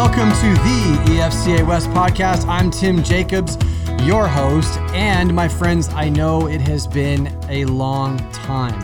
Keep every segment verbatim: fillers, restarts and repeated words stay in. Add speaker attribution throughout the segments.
Speaker 1: Welcome to the E F C A West podcast. I'm Tim Jacobs, your host, and my friends, I know it has been a long time.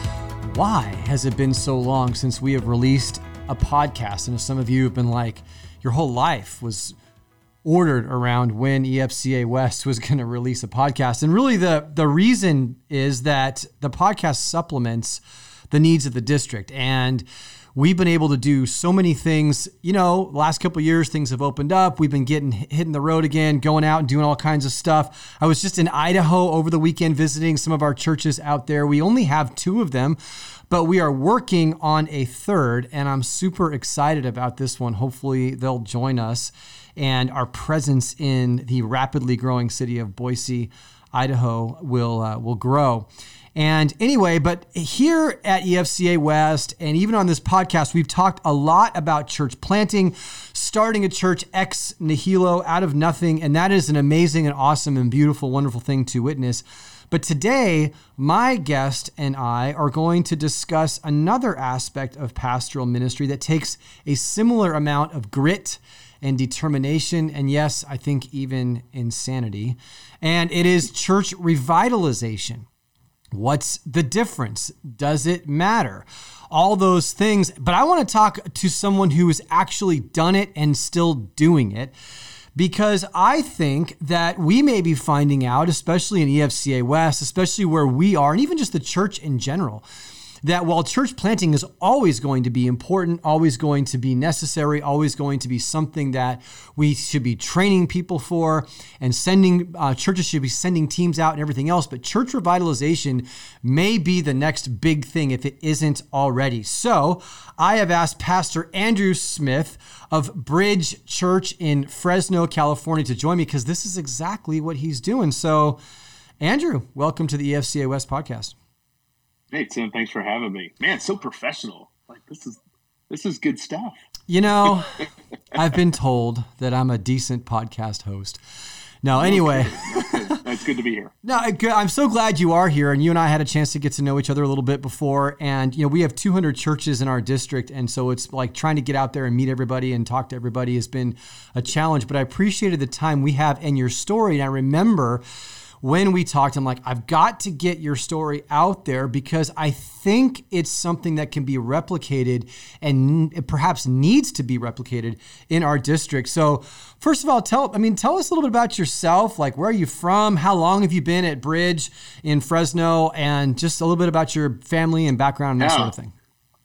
Speaker 1: Why has it been so long since we have released a podcast? And some of you have been like, your whole life was ordered around when E F C A West was going to release a podcast. And really the, the reason is that the podcast supplements the needs of the district. And we've been able to do so many things. You know, last couple of years, things have opened up. We've been getting hitting the road again, going out and doing all kinds of stuff. I was just in Idaho over the weekend visiting some of our churches out there. We only have two of them, but we are working on a third, and I'm super excited about this one. Hopefully they'll join us, and our presence in the rapidly growing city of Boise, Idaho will uh, will grow. And anyway, but here at E F C A West, and even on this podcast, we've talked a lot about church planting, starting a church ex nihilo, out of nothing. And that is an amazing and awesome and beautiful, wonderful thing to witness. But today, my guest and I are going to discuss another aspect of pastoral ministry that takes a similar amount of grit and determination, and yes, I think even insanity. And it is church revitalization. What's the difference? Does it matter? All those things. But I want to talk to someone who has actually done it and still doing it, because I think that we may be finding out, especially in E F C A West, especially where we are, and even just the church in general, that while church planting is always going to be important, always going to be necessary, always going to be something that we should be training people for, and sending uh, churches should be sending teams out and everything else, but church revitalization may be the next big thing if it isn't already. So I have asked Pastor Andrew Smith of Bridge Church in Fresno, California to join me, because this is exactly what he's doing. So Andrew, welcome to the E F C A West podcast.
Speaker 2: Hey, Tim, thanks for having me. Man, so professional. Like, this is this is good stuff.
Speaker 1: You know, I've been told that I'm a decent podcast host. No, anyway.
Speaker 2: Okay. That's good to be here.
Speaker 1: No, I'm so glad you are here, and you and I had a chance to get to know each other a little bit before, and you know, we have two hundred churches in our district, and so it's like trying to get out there and meet everybody and talk to everybody has been a challenge, but I appreciated the time we have and your story, and I remember when we talked, I'm like, I've got to get your story out there because I think it's something that can be replicated and perhaps needs to be replicated in our district. So first of all, tell, I mean, tell us a little bit about yourself. Like, where are you from? How long have you been at Bridge in Fresno? And just a little bit about your family and background and that
Speaker 2: yeah.
Speaker 1: sort of thing.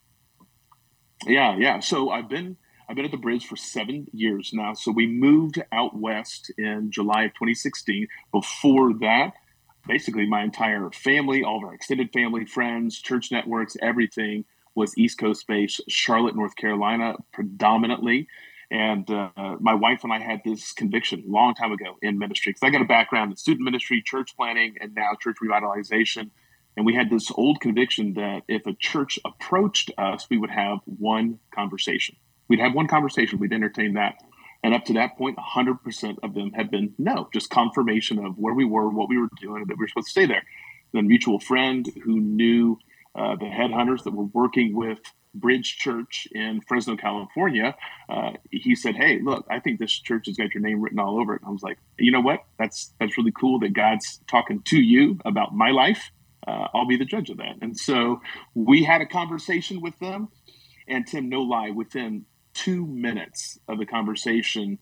Speaker 2: Yeah, yeah. So I've been I've been at the Bridge for seven years now. So we moved out west in July of twenty sixteen. Before that, basically my entire family, all of our extended family, friends, church networks, everything was East Coast based, Charlotte, North Carolina, predominantly. And uh, my wife and I had this conviction a long time ago in ministry, because I got a background in student ministry, church planting, and now church revitalization. And we had this old conviction that if a church approached us, we would have one conversation. We'd have one conversation. We'd entertain that. And up to that point, one hundred percent of them had been no, just confirmation of where we were, what we were doing, and that we were supposed to stay there. Then a mutual friend who knew uh, the headhunters that were working with Bridge Church in Fresno, California, uh, he said, hey, look, I think this church has got your name written all over it. And I was like, you know what? That's, that's really cool that God's talking to you about my life. Uh, I'll be the judge of that. And so we had a conversation with them. And Tim, no lie, within two minutes of the conversation,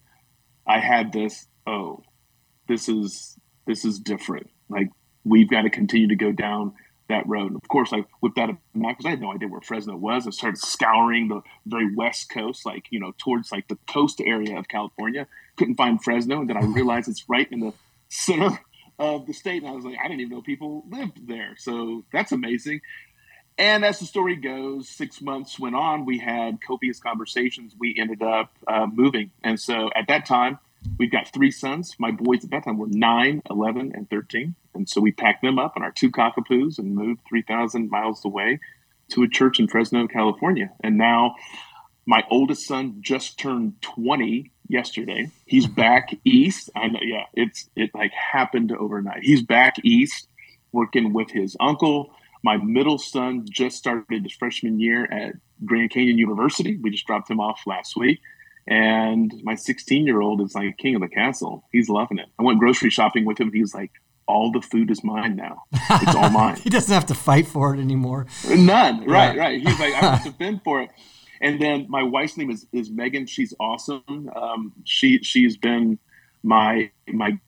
Speaker 2: I had this, oh, this is this is different. Like, we've got to continue to go down that road. And of course, I whipped out a map because I had no idea where Fresno was. I started scouring the very west coast, like, you know, towards like the coast area of California. Couldn't find Fresno. And then I realized it's right in the center of the state. And I was like, I didn't even know people lived there. So that's amazing. And as the story goes, six months went on, we had copious conversations. We ended up uh, moving. And so at that time, we've got three sons. My boys at that time were nine, eleven, and thirteen. And so we packed them up in our two cockapoos and moved three thousand miles away to a church in Fresno, California. And now my oldest son just turned twenty yesterday. He's back east. I know, yeah, it's it like happened overnight. He's back east working with his uncle. My middle son just started his freshman year at Grand Canyon University. We just dropped him off last week. And my sixteen year old is like king of the castle. He's loving it. I went grocery shopping with him. He was like, all the food is mine now. It's all mine.
Speaker 1: He doesn't have to fight for it anymore.
Speaker 2: None. Right, yeah. right. He's like, I don't have to fend for it. And then my wife's name is, is Megan. She's awesome. Um, she, she's been my, my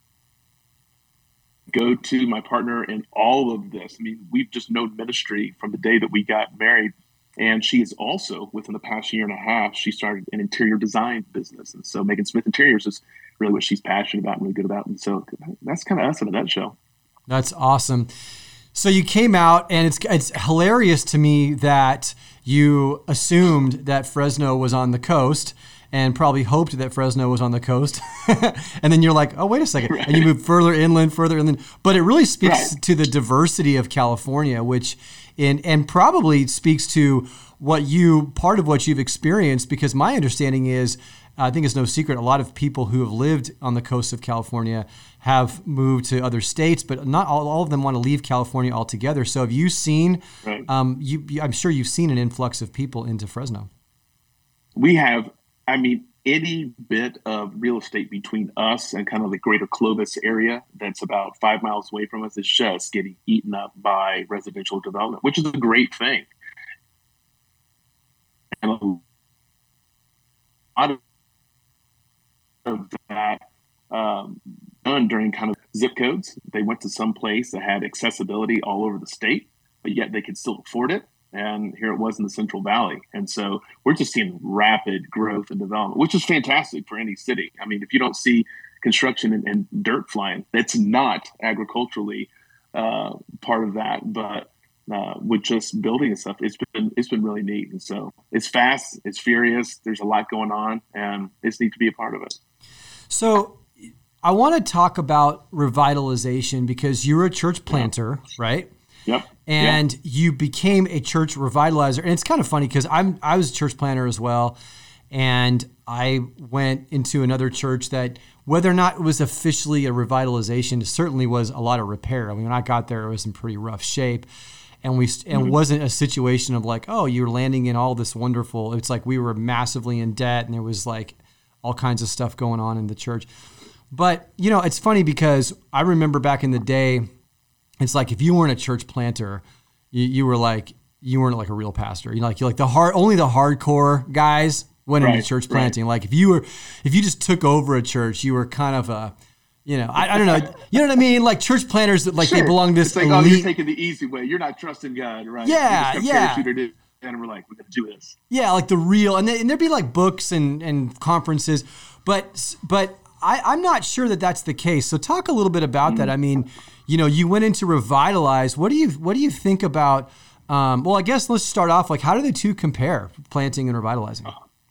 Speaker 2: go-to, my partner in all of this. I mean, we've just known ministry from the day that we got married. And she is also, within the past year and a half, she started an interior design business. And so Megan Smith Interiors is really what she's passionate about and really good about. And so that's kind of us in a nutshell.
Speaker 1: That's awesome. So you came out, and it's it's hilarious to me that you assumed that Fresno was on the coast and probably hoped that Fresno was on the coast. And then you're like, oh, wait a second. Right. And you move further inland, further inland. But it really speaks right. to the diversity of California, which in and probably speaks to what you, part of what you've experienced, because my understanding is, I think it's no secret, a lot of people who have lived on the coast of California have moved to other states, but not all, all of them want to leave California altogether. So have you seen, right. um, you, you, I'm sure you've seen an influx of people into Fresno.
Speaker 2: We have, I mean, any bit of real estate between us and kind of the greater Clovis area that's about five miles away from us is just getting eaten up by residential development, which is a great thing. And a lot of that um, done during kind of zip codes. They went to some place that had accessibility all over the state, but yet they could still afford it. And here it was in the Central Valley. And so we're just seeing rapid growth and development, which is fantastic for any city. I mean, if you don't see construction and, and dirt flying, that's not agriculturally uh, part of that. But uh, with just building and stuff, it's been it's been really neat. And so it's fast, it's furious. There's a lot going on, and it's neat to be a part of it.
Speaker 1: So I want to talk about revitalization because you're a church planter, yeah. right?
Speaker 2: Yep.
Speaker 1: And
Speaker 2: yep.
Speaker 1: you became a church revitalizer. And it's kind of funny because I'm I was a church planter as well. And I went into another church that, whether or not it was officially a revitalization, it certainly was a lot of repair. I mean, when I got there, it was in pretty rough shape. And we and mm-hmm. it wasn't a situation of like, oh, you're landing in all this wonderful. It's like we were massively in debt, and there was like all kinds of stuff going on in the church. But, you know, it's funny because I remember back in the day, it's like if you weren't a church planter, you, you were like you weren't like a real pastor. You know, like you're like the hard only the hardcore guys went right, into church planting. Right. Like if you were if you just took over a church, you were kind of a you know I, I don't know you know what I mean. Like church planters that like sure. they belong to this.
Speaker 2: It's like elite. Oh, you're taking the easy way. You're not trusting God, right?
Speaker 1: Yeah, yeah.
Speaker 2: And we're like, we're gonna do this.
Speaker 1: Yeah, like the real and, they, and there'd be like books and and conferences, but but I, I'm not sure that that's the case. So talk a little bit about mm-hmm. that. I mean. You know, you went into Revitalize. What do you what do you think about? Um, well, I guess let's start off. Like, how do the two compare, planting and revitalizing?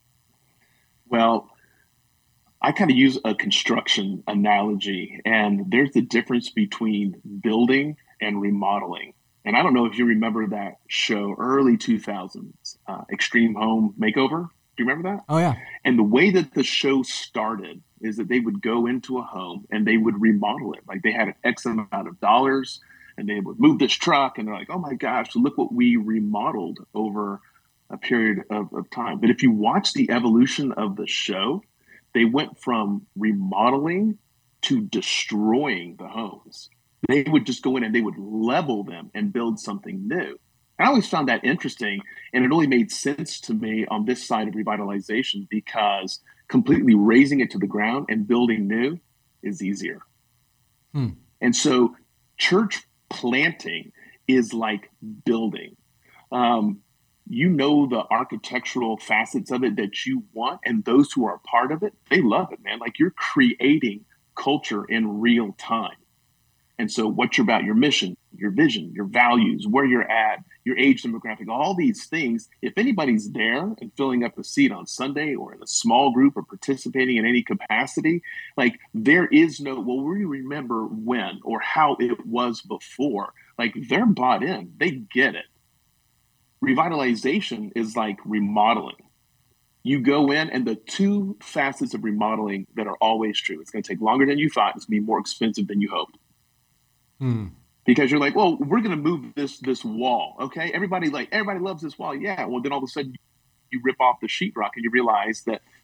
Speaker 2: Well, I kind of use a construction analogy, and there's the difference between building and remodeling. And I don't know if you remember that show, early two thousands, uh, Extreme Home Makeover. Do you remember that?
Speaker 1: Oh, yeah.
Speaker 2: And the way that the show started is that they would go into a home and they would remodel it. Like they had an X amount of dollars and they would move this truck and they're like, oh my gosh, look what we remodeled over a period of, of time. But if you watch the evolution of the show, they went from remodeling to destroying the homes. They would just go in and they would level them and build something new. I always found that interesting, and it only made sense to me on this side of revitalization because completely razing it to the ground and building new is easier. Hmm. And so church planting is like building. Um, you know the architectural facets of it that you want, and those who are a part of it, they love it, man. Like you're creating culture in real time. And so what you're about, your mission, your vision, your values, where you're at, your age demographic, all these things, if anybody's there and filling up a seat on Sunday or in a small group or participating in any capacity, like there is no, well, we remember when or how it was before. Like they're bought in, they get it. Revitalization is like remodeling. You go in and the two facets of remodeling that are always true, it's going to take longer than you thought. It's going to be more expensive than you hoped. Hmm. Because you're like, well, we're going to move this this wall, okay? Everybody like everybody loves this wall, yeah. Well, then all of a sudden you rip off the sheetrock and you realize that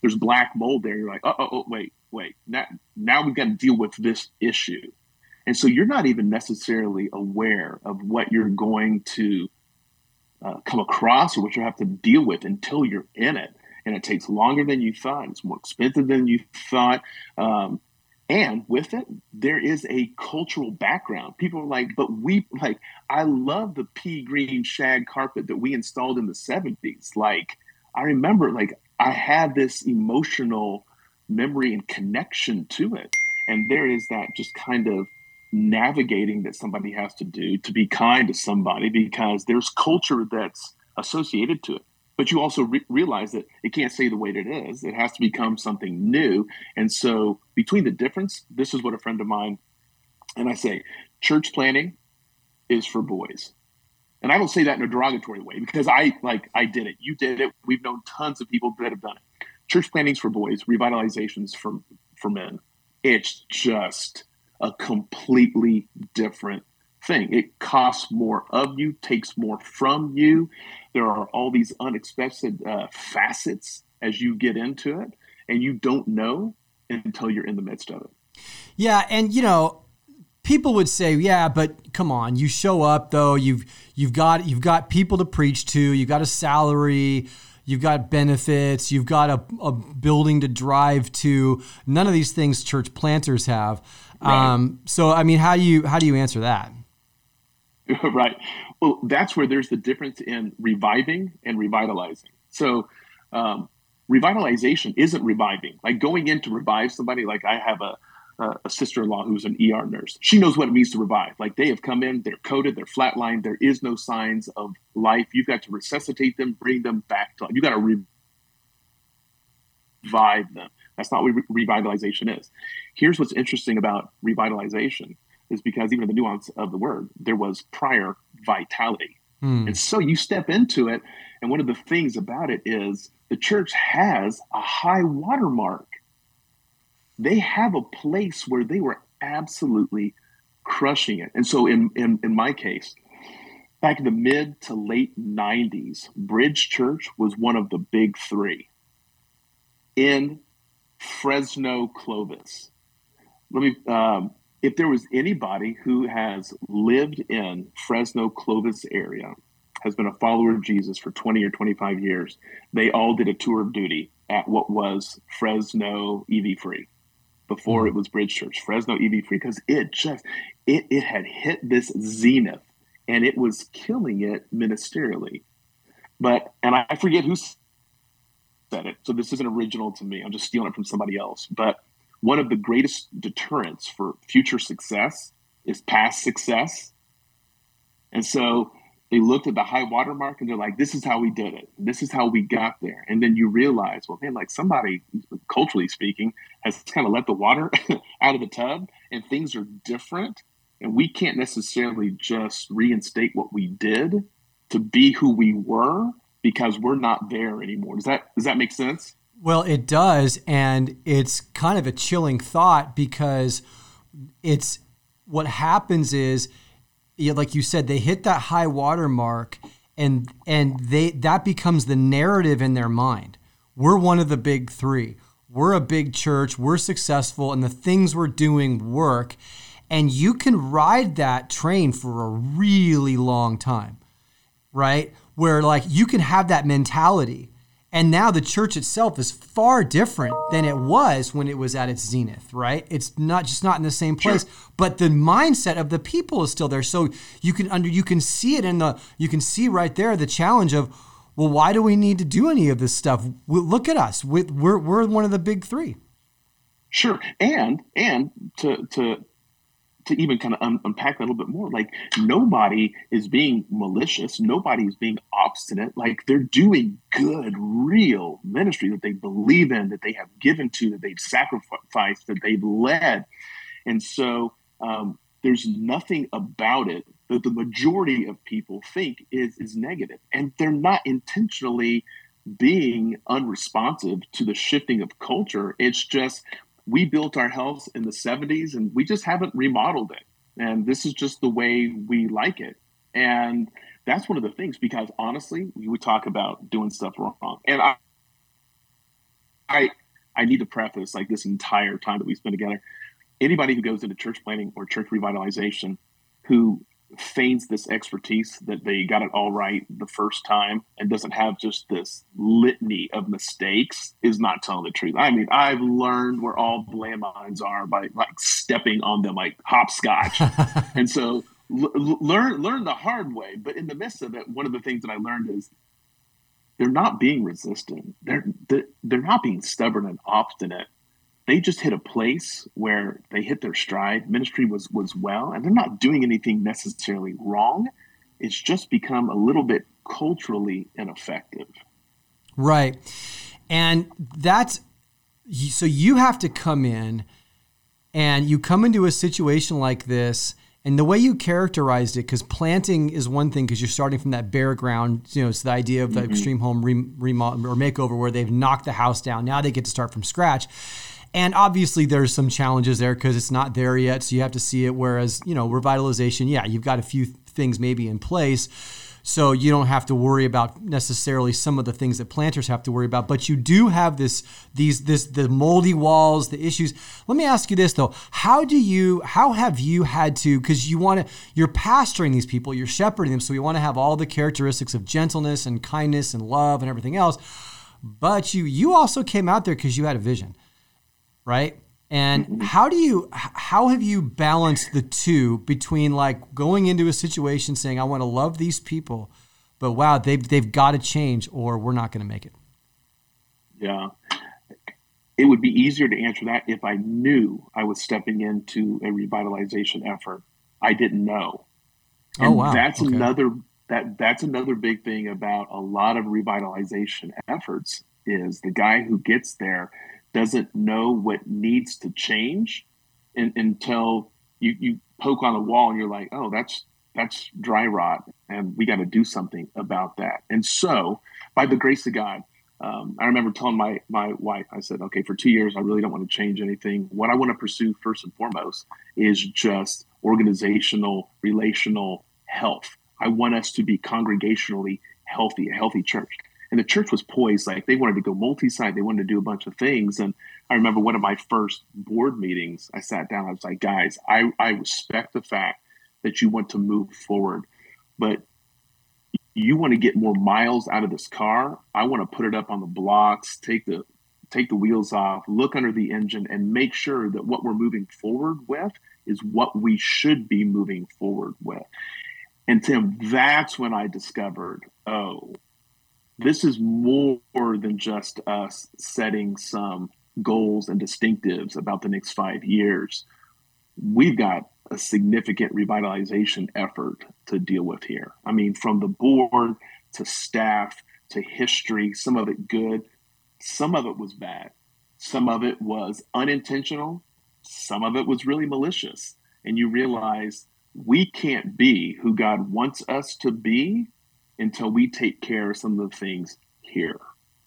Speaker 2: there's black mold there. You're like, oh, oh, oh wait, wait. Now, now we've got to deal with this issue. And so you're not even necessarily aware of what you're going to uh, come across or what you have to deal with until you're in it. And it takes longer than you thought. It's more expensive than you thought. Um, and with it, there is a cultural background. People are like, but we like, I love the pea green shag carpet that we installed in the seventies. Like, I remember, like, I had this emotional memory and connection to it. And there is that just kind of navigating that somebody has to do to be kind to somebody, because there's culture that's associated to it. But you also re- realize that it can't stay the way that it is. It has to become something new. And so between the difference, this is what a friend of mine, and I say, church planning is for boys. And I don't say that in a derogatory way, because I like I did it. You did it. We've known tons of people that have done it. Church planning's for boys, revitalization's for for men. It's just a completely different thing. It costs more of you, takes more from you. There are all these unexpected uh, facets as you get into it, and you don't know until you're in the midst of it.
Speaker 1: Yeah, and you know, people would say, "Yeah, but come on, you show up though. You've you've got you've got people to preach to. You've got a salary. You've got benefits. You've got a, a building to drive to. None of these things church planters have. Right. Um, so, I mean, how do you how do you answer that?"
Speaker 2: Right. Well, that's where there's the difference in reviving and revitalizing. So, um, revitalization isn't reviving. Like going in to revive somebody. Like I have a a sister-in-law who's an E R nurse. She knows what it means to revive. Like they have come in, they're coded, they're flatlined. There is no signs of life. You've got to resuscitate them, bring them back to life. You got to revive them. That's not what re- revitalization is. Here's what's interesting about revitalization is because even in the nuance of the word, there was prior vitality. Hmm. And so you step into it. And one of the things about it is the church has a high watermark. They have a place where they were absolutely crushing it. And so in, in, in my case, back in the mid to late nineties, Bridge Church was one of the big three in Fresno, Clovis. Let me, um, if there was anybody who has lived in Fresno, Clovis area, has been a follower of Jesus for twenty or twenty-five years, they all did a tour of duty at what was Fresno E V Free. Before mm-hmm. it was Bridge Church, Fresno E V Free, because it just, it, it had hit this zenith and it was killing it ministerially. But, and I forget who said it, so this isn't original to me. I'm just stealing it from somebody else. But one of the greatest deterrents for future success is past success. And so they looked at the high water mark and they're like, this is how we did it. This is how we got there. And then you realize, well, man, like somebody, culturally speaking, has kind of let the water out of the tub and things are different. And we can't necessarily just reinstate what we did to be who we were because we're not there anymore. Does that, does that make sense?
Speaker 1: Well, it does. And it's kind of a chilling thought because it's what happens is, yeah, like you said, they hit that high water mark and and they that becomes the narrative in their mind. We're one of the big three. We're a big church. We're successful and the things we're doing work. And you can ride that train for a really long time, right? Where like you can have that mentality. And now the church itself is far different than it was when it was at its zenith, right? It's not just not in the same place, sure. But the mindset of the people is still there. So you can under you can see it in the you can see right there the challenge of, well, why do we need to do any of this stuff? We, look at us, we, we're we're one of the big three.
Speaker 2: Sure, and and to to. to even kind of un- unpack that a little bit more, like nobody is being malicious. Nobody is being obstinate. Like they're doing good, real ministry that they believe in, that they have given to, that they've sacrificed, that they've led. And so um, there's nothing about it that the majority of people think is, is negative. And they're not intentionally being unresponsive to the shifting of culture. It's just, we built our house in the seventies and we just haven't remodeled it. And this is just the way we like it. And that's one of the things, because honestly, we would talk about doing stuff wrong. And I, I, I need to preface like this entire time that we spend together. Anybody who goes into church planting or church revitalization who feigns this expertise that they got it all right the first time and doesn't have just this litany of mistakes is not telling the truth. I mean, I've learned where all the landmines are by like stepping on them like hopscotch. And so l- learn learn the hard way. But in the midst of it, one of the things that I learned is they're not being resistant. They're they're not being stubborn and obstinate. They just hit a place where they hit their stride. Ministry was was well, and they're not doing anything necessarily wrong. It's just become a little bit culturally ineffective.
Speaker 1: Right. And that's, so you have to come in and you come into a situation like this, and the way you characterized it, because planting is one thing, because you're starting from that bare ground, you know, it's the idea of the mm-hmm. extreme home remodel or makeover where they've knocked the house down. Now they get to start from scratch. And obviously there's some challenges there because it's not there yet. So you have to see it. Whereas, you know, revitalization, yeah, you've got a few things maybe in place. So you don't have to worry about necessarily some of the things that planters have to worry about, but you do have this, these, this, the moldy walls, the issues. Let me ask you this though. How do you, how have you had to, cause you want to, you're pastoring these people, you're shepherding them. So you want to have all the characteristics of gentleness and kindness and love and everything else. But you, you also came out there because you had a vision. Right? And how do you, how have you balanced the two between like going into a situation saying, I want to love these people, but wow, they've, they've got to change or we're not going to make it?
Speaker 2: Yeah. It would be easier to answer that if I knew I was stepping into a revitalization effort. I didn't know. And
Speaker 1: oh, wow.
Speaker 2: That's
Speaker 1: okay.
Speaker 2: another, that that's another big thing about a lot of revitalization efforts is the guy who gets there doesn't know what needs to change in, until you, you poke on the wall and you're like, oh, that's that's dry rot, and we got to do something about that. And so, by the grace of God, um, I remember telling my my wife, I said, okay, for two years, I really don't want to change anything. What I want to pursue first and foremost is just organizational, relational health. I want us to be congregationally healthy, a healthy church. And the church was poised, like they wanted to go multi-site. They wanted to do a bunch of things. And I remember one of my first board meetings, I sat down, I was like, guys, I, I respect the fact that you want to move forward, but you want to get more miles out of this car. I want to put it up on the blocks, take the take the wheels off, look under the engine, and make sure that what we're moving forward with is what we should be moving forward with. And Tim, that's when I discovered, oh, this is more than just us setting some goals and distinctives about the next five years. We've got a significant revitalization effort to deal with here. I mean, from the board to staff to history, some of it good, some of it was bad. Some of it was unintentional. Some of it was really malicious. And you realize we can't be who God wants us to be until we take care of some of the things here.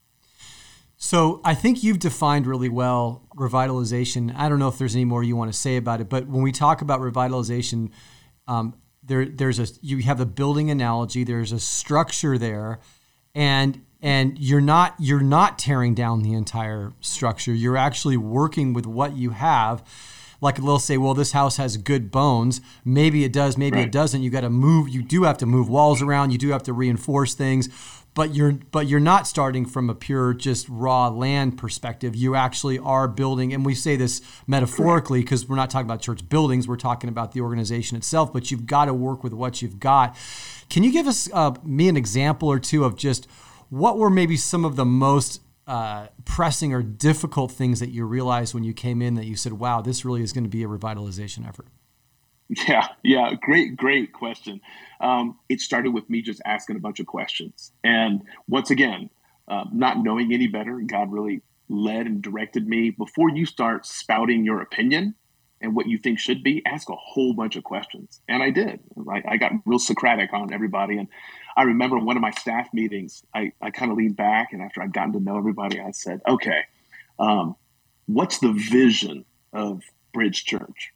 Speaker 1: So I think you've defined really well revitalization. I don't know if there's any more you want to say about it, but when we talk about revitalization, um, there there's a you have a building analogy. There's a structure there, and and you're not you're not tearing down the entire structure. You're actually working with what you have. Like they'll say, well, this house has good bones. Maybe it does, maybe right. it doesn't. You got to move. You do have to move walls around. You do have to reinforce things, but you're but you're not starting from a pure just raw land perspective. You actually are building, and we say this metaphorically because we're not talking about church buildings. We're talking about the organization itself. But you've got to work with what you've got. Can you give us uh, me an example or two of just what were maybe some of the most Uh, pressing or difficult things that you realized when you came in that you said, wow, this really is going to be a revitalization effort?
Speaker 2: Yeah, yeah, great, great question. Um, it started with me just asking a bunch of questions. And once again, uh, not knowing any better, God really led and directed me. Before you start spouting your opinion and what you think should be, ask a whole bunch of questions. And I did. I, I got real Socratic on everybody. And I remember one of my staff meetings, I, I kind of leaned back, and after I'd gotten to know everybody, I said, okay, um, what's the vision of Bridge Church?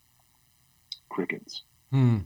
Speaker 2: Crickets.
Speaker 1: Hmm.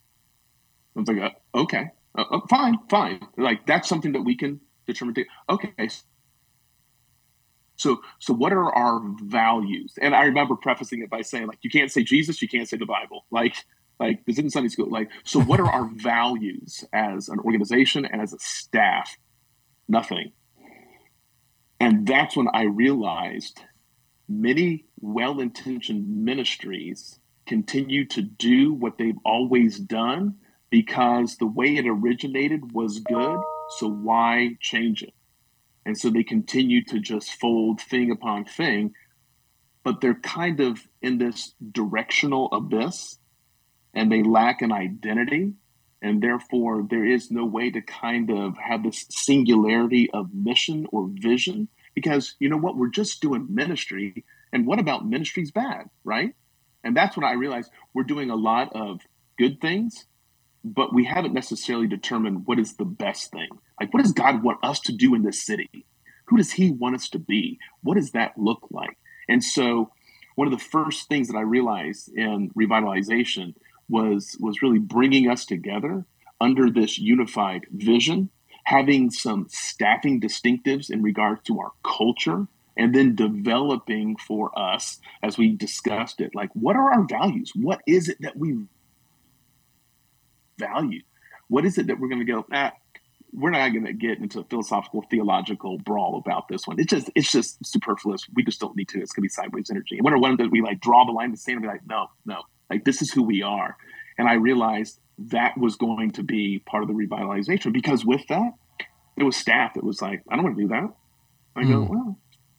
Speaker 2: I was like, uh, okay, uh, uh, fine, fine. Like, that's something that we can determine. To, okay, So, so what are our values? And I remember prefacing it by saying, like, you can't say Jesus, you can't say the Bible. Like, like this in Sunday school. Like, so what are our values as an organization and as a staff? Nothing. And that's when I realized many well-intentioned ministries continue to do what they've always done because the way it originated was good. So why change it? And so they continue to just fold thing upon thing, but they're kind of in this directional abyss and they lack an identity. And therefore, there is no way to kind of have this singularity of mission or vision because, you know what, we're just doing ministry. And what about ministry's bad, right? And that's when I realized we're doing a lot of good things, but we haven't necessarily determined what is the best thing. Like, what does God want us to do in this city? Who does he want us to be? What does that look like? And so one of the first things that I realized in revitalization was, was really bringing us together under this unified vision, having some staffing distinctives in regards to our culture, and then developing for us, as we discussed it, like, what are our values? What is it that we value? What is it that we're going to go, ah, we're not going to get into a philosophical, theological brawl about this one. It's just, it's just superfluous. We just don't need to. It's going to be sideways energy. And when are one that we like draw the line in the sand and be like, no, no, like this is who we are. And I realized that was going to be part of the revitalization because with that, it was staff that was like, I don't want to do that. I go, mm. well,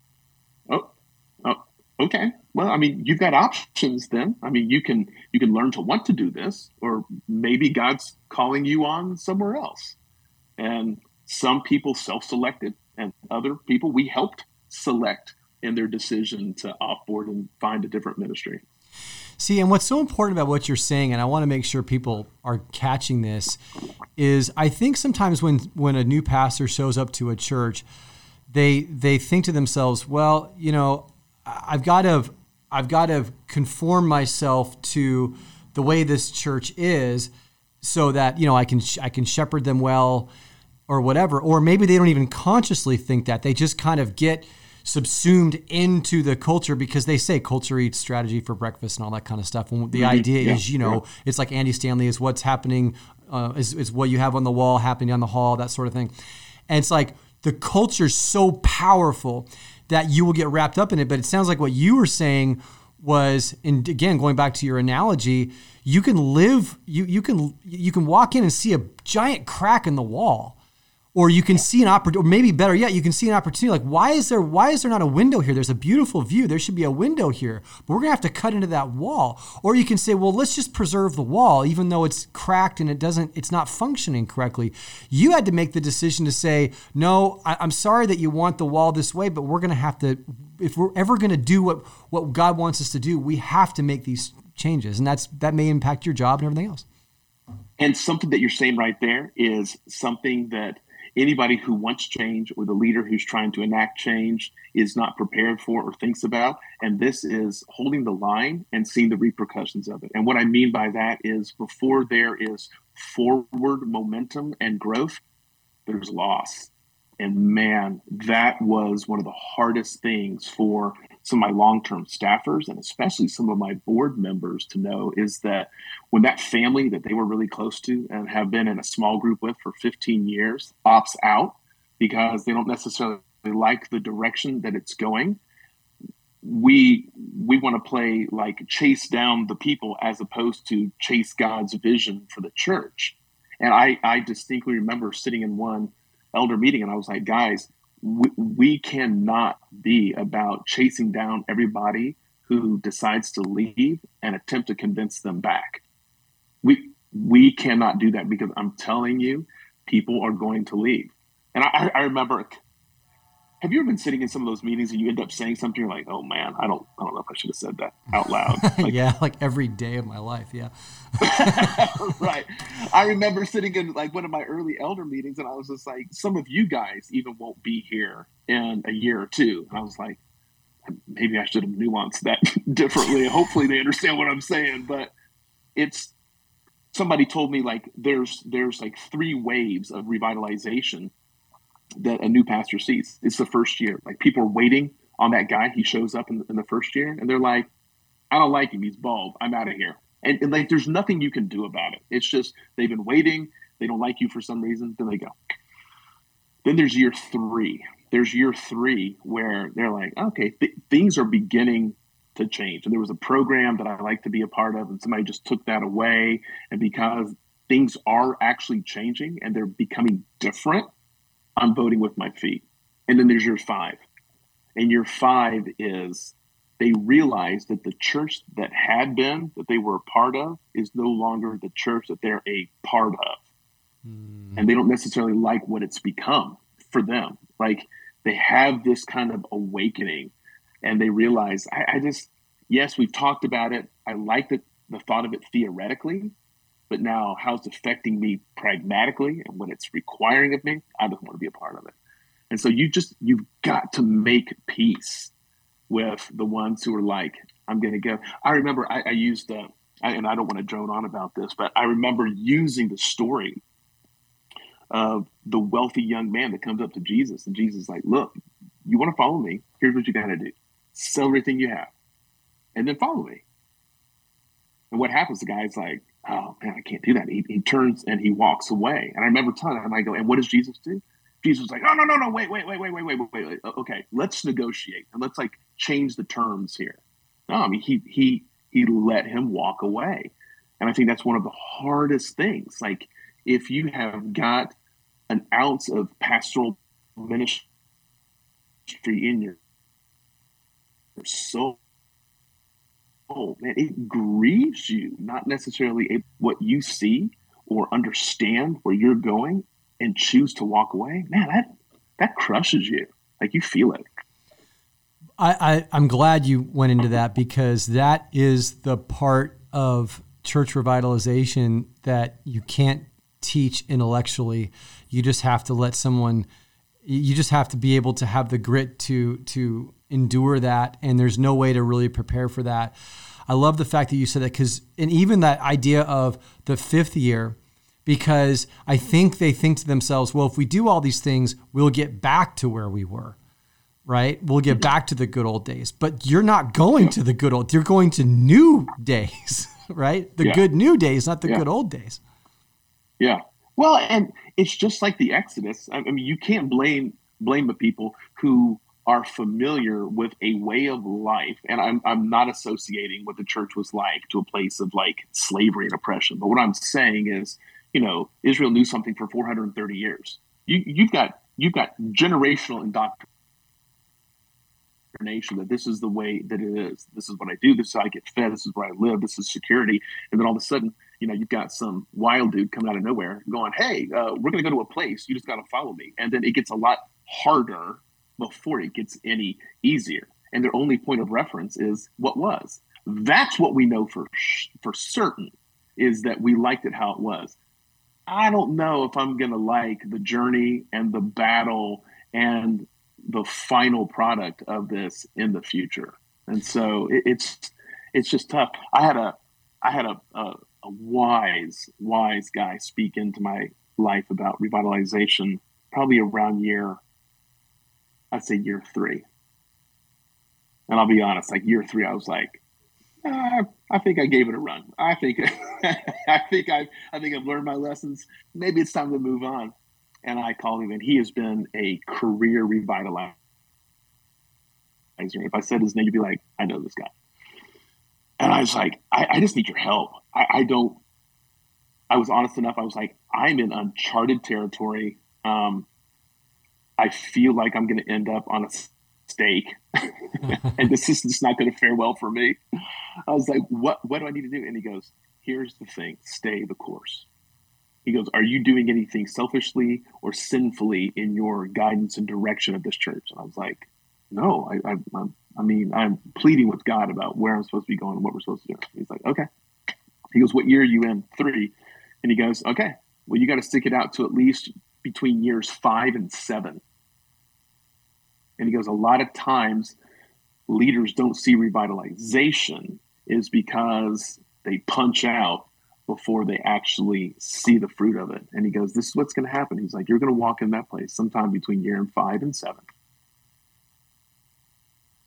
Speaker 2: oh, oh, okay. Well, I mean, you've got options then. I mean, you can, you can learn to want to do this, or maybe God's calling you on somewhere else. And some people self-selected and other people we helped select in their decision to offboard and find a different ministry.
Speaker 1: See, and what's so important about what you're saying, and I want to make sure people are catching this, is I think sometimes when when a new pastor shows up to a church, they they think to themselves, well, you know, I've got to I've got to conform myself to the way this church is, so that, you know, I can I can shepherd them well, or whatever. Or maybe they don't even consciously think that. They just kind of get subsumed into the culture because they say culture eats strategy for breakfast and all that kind of stuff. And the mm-hmm. idea yeah, is, you know, yeah. it's like Andy Stanley is what's happening, uh, is, is what you have on the wall happening on the hall, that sort of thing. And it's like the culture's so powerful that you will get wrapped up in it. But it sounds like what you were saying was, and again, going back to your analogy, you can live, you you can you can walk in and see a giant crack in the wall. Or you can see an opportunity, or maybe better yet, you can see an opportunity. Like, why is there why is there not a window here? There's a beautiful view. There should be a window here, but we're gonna have to cut into that wall. Or you can say, well, let's just preserve the wall, even though it's cracked and it doesn't, it's not functioning correctly. You had to make the decision to say, no, I, I'm sorry that you want the wall this way, but we're gonna have to, if we're ever gonna do what what God wants us to do, we have to make these changes, and that's that may impact your job and everything else.
Speaker 2: And something that you're saying right there is something that anybody who wants change or the leader who's trying to enact change is not prepared for or thinks about. And this is holding the line and seeing the repercussions of it. And what I mean by that is before there is forward momentum and growth, there's loss. And man, that was one of the hardest things for some of my long-term staffers and especially some of my board members to know is that when that family that they were really close to and have been in a small group with for fifteen years opts out because they don't necessarily like the direction that it's going, we we want to play like chase down the people as opposed to chase God's vision for the church. And I, I distinctly remember sitting in one elder meeting and I was like, guys, we, we cannot be about chasing down everybody who decides to leave and attempt to convince them back. We we cannot do that because I'm telling you, people are going to leave. And I, I remember, have you ever been sitting in some of those meetings and you end up saying something, you're like, oh man, I don't I don't know if I should have said that out loud. Like,
Speaker 1: yeah, like every day of my life, yeah.
Speaker 2: Right. I remember sitting in like one of my early elder meetings and I was just like, some of you guys even won't be here in a year or two. And I was like, maybe I should have nuanced that differently. Hopefully they understand what I'm saying. But it's, somebody told me like there's there's like three waves of revitalization that a new pastor sees. It's the first year. Like people are waiting on that guy. He shows up in, in the first year, and they're like, I don't like him. He's bald. I'm out of here. And, and like, there's nothing you can do about it. It's just they've been waiting. They don't like you for some reason. Then they go. Then there's year three. There's year three where they're like, okay, th- things are beginning to change. And there was a program that I like to be a part of, and somebody just took that away. And because things are actually changing and they're becoming different, I'm voting with my feet. And then there's year five. And year five is they realize that the church that had been, that they were a part of, is no longer the church that they're a part of. Mm. And they don't necessarily like what it's become for them. Like, they have this kind of awakening, and they realize, I, I just, yes, we've talked about it. I like the, the thought of it theoretically, but now how it's affecting me pragmatically and what it's requiring of me, I don't want to be a part of it. And so you just, you've got to make peace with the ones who are like, I'm going to go. I remember I, I used, uh, I, and I don't want to drone on about this, but I remember using the story of the wealthy young man that comes up to Jesus. And Jesus is like, look, you want to follow me? Here's what you got to do. Sell everything you have and then follow me. And what happens? The guy's like, oh man, I can't do that. He, he turns and he walks away. And I remember telling him, I go, and what does Jesus do? Jesus was like, oh, no, no, no, wait, wait, wait, wait, wait, wait, wait, wait. Okay, let's negotiate and let's like change the terms here. No, I mean, he, he, he let him walk away. And I think that's one of the hardest things. Like, if you have got an ounce of pastoral ministry in your, your soul, man, it grieves you, not necessarily what you see or understand where you're going and choose to walk away. Man, that that crushes you. Like, you feel it.
Speaker 1: I, I, I'm glad you went into that, because that is the part of church revitalization that you can't teach intellectually. You just have to let someone, you just have to be able to have the grit to to endure that, and there's no way to really prepare for that. I love the fact that you said that, because, and even that idea of the fifth year, because I think they think to themselves, well, if we do all these things, we'll get back to where we were, right? We'll get back to the good old days. But you're not going to the good old, you're going to new days, right? The yeah. good new days, not the yeah. good old days.
Speaker 2: Yeah. Well, and it's just like the Exodus. I mean, you can't blame blame the people who are familiar with a way of life. And I'm I'm not associating what the church was like to a place of like slavery and oppression. But what I'm saying is, you know, Israel knew something for four hundred thirty years. You you've got you've got generational indoctrination that this is the way that it is. This is what I do. This is how I get fed. This is where I live. This is security. And then all of a sudden, you know, you've got some wild dude coming out of nowhere going, hey, uh, we're going to go to a place. You just got to follow me. And then it gets a lot harder before it gets any easier. And their only point of reference is what was. That's what we know for for certain, is that we liked it how it was. I don't know if I'm going to like the journey and the battle and the final product of this in the future. And so it, it's it's just tough. I had a I had a, a, a wise, wise guy speak into my life about revitalization probably around year, I'd say year three. And I'll be honest, like year three, I was like, uh, I think I gave it a run. I think I think I I think I've learned my lessons. Maybe it's time to move on. And I called him, and he has been a career revitalizer. If I said his name, you'd be like, I know this guy. And I was like, I, I just need your help. I, I don't, I was honest enough. I was like, I'm in uncharted territory. Um, I feel like I'm going to end up on a stake and this is just not going to fare well for me. I was like, what, what do I need to do? And he goes, here's the thing, stay the course. He goes, are you doing anything selfishly or sinfully in your guidance and direction of this church? And I was like, no, I, I, I'm, I mean, I'm pleading with God about where I'm supposed to be going and what we're supposed to do. He's like, okay. He goes, what year are you in? Three. And he goes, okay, well, you got to stick it out to at least between years five and seven. And he goes, a lot of times leaders don't see revitalization is because they punch out before they actually see the fruit of it. And he goes, this is what's going to happen. He's like, you're going to walk in that place sometime between year and five and seven.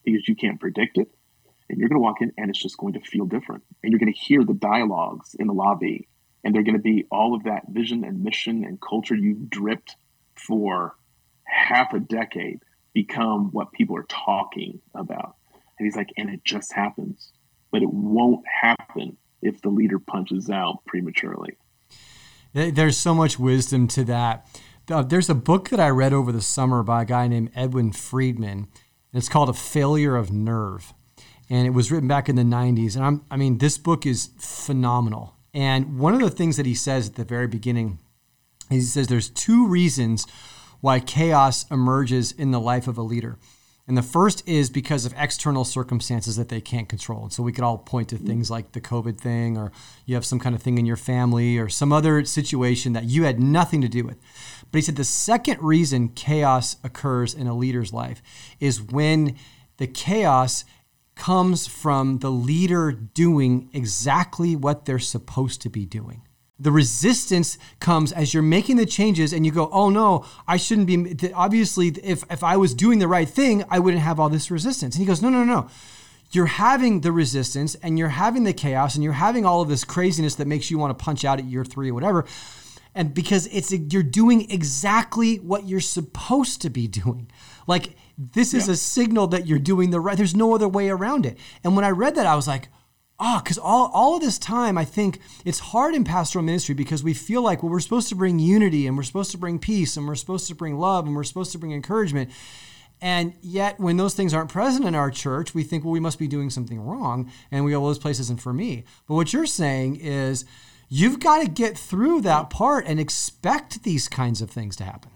Speaker 2: He goes, you can't predict it. And you're going to walk in and it's just going to feel different. And you're going to hear the dialogues in the lobby. And they're going to be all of that vision and mission and culture you've dripped for half a decade become what people are talking about. And he's like, and it just happens. But it won't happen if the leader punches out prematurely.
Speaker 1: There's so much wisdom to that. There's a book that I read over the summer by a guy named Edwin Friedman. And it's called A Failure of Nerve. And it was written back in the nineties. And I'm, I mean, this book is phenomenal. And one of the things that he says at the very beginning is he says there's two reasons why chaos emerges in the life of a leader. And the first is because of external circumstances that they can't control. And so we could all point to things like the COVID thing, or you have some kind of thing in your family or some other situation that you had nothing to do with. But he said the second reason chaos occurs in a leader's life is when the chaos comes from the leader doing exactly what they're supposed to be doing. The resistance comes as you're making the changes and you go, oh no, I shouldn't be. Obviously, if, if I was doing the right thing, I wouldn't have all this resistance. And he goes, no, no, no. You're having the resistance and you're having the chaos and you're having all of this craziness that makes you want to punch out at year three or whatever. And because it's you're doing exactly what you're supposed to be doing. Like, this is yeah. a signal that you're doing the right. There's no other way around it. And when I read that, I was like, oh, because all, all of this time, I think it's hard in pastoral ministry because we feel like, well, we're supposed to bring unity and we're supposed to bring peace and we're supposed to bring love and we're supposed to bring encouragement. And yet when those things aren't present in our church, we think, well, we must be doing something wrong. And we go, well, this place isn't for me. But what you're saying is you've got to get through that part and expect these kinds of things to happen.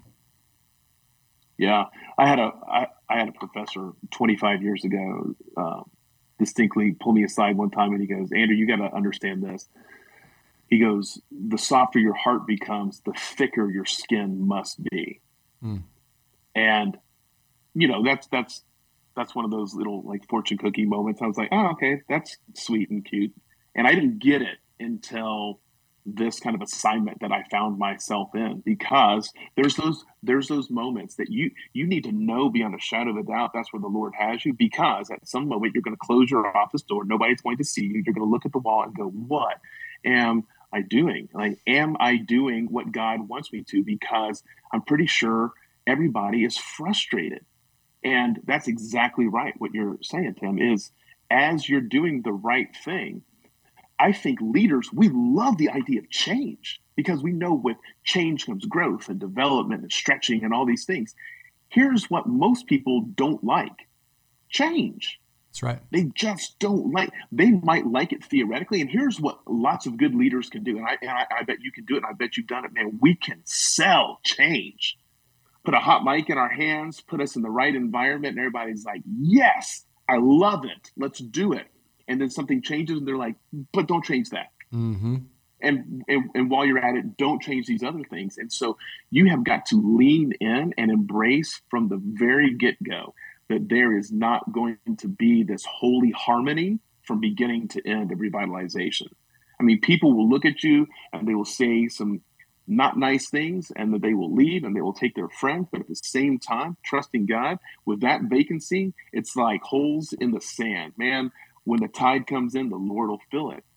Speaker 2: Yeah, I had a I, I had a professor twenty-five years ago um, distinctly pull me aside one time and he goes, Andrew, you got to understand this. He goes, the softer your heart becomes, the thicker your skin must be. Mm. And you know, that's that's that's one of those little like fortune cookie moments. I was like, oh, okay, that's sweet and cute. And I didn't get it until this kind of assignment that I found myself in, because there's those there's those moments that you you need to know beyond a shadow of a doubt that's where the Lord has you, because at some moment you're going to close your office door, nobody's going to see you, you're going to look at the wall and go, what am I doing? Like, am I doing what God wants me to? Because I'm pretty sure everybody is frustrated. And that's exactly right. What you're saying, Tim, is as you're doing the right thing, I think leaders, we love the idea of change because we know with change comes growth and development and stretching and all these things. Here's what most people don't like: change.
Speaker 1: That's right.
Speaker 2: They just don't like, they might like it theoretically. And here's what lots of good leaders can do. And I, and I, I bet you can do it. And I bet you've done it, man. We can sell change. Put a hot mic in our hands, put us in the right environment, and everybody's like, yes, I love it. Let's do it. And then something changes and they're like, but don't change that. Mm-hmm. And, and and while you're at it, don't change these other things. And so you have got to lean in and embrace from the very get-go that there is not going to be this holy harmony from beginning to end of revitalization. I mean, people will look at you and they will say some not nice things, and that they will leave and they will take their friends. But at the same time, trusting God with that vacancy, it's like holes in the sand, man. When the tide comes in, the Lord will fill it.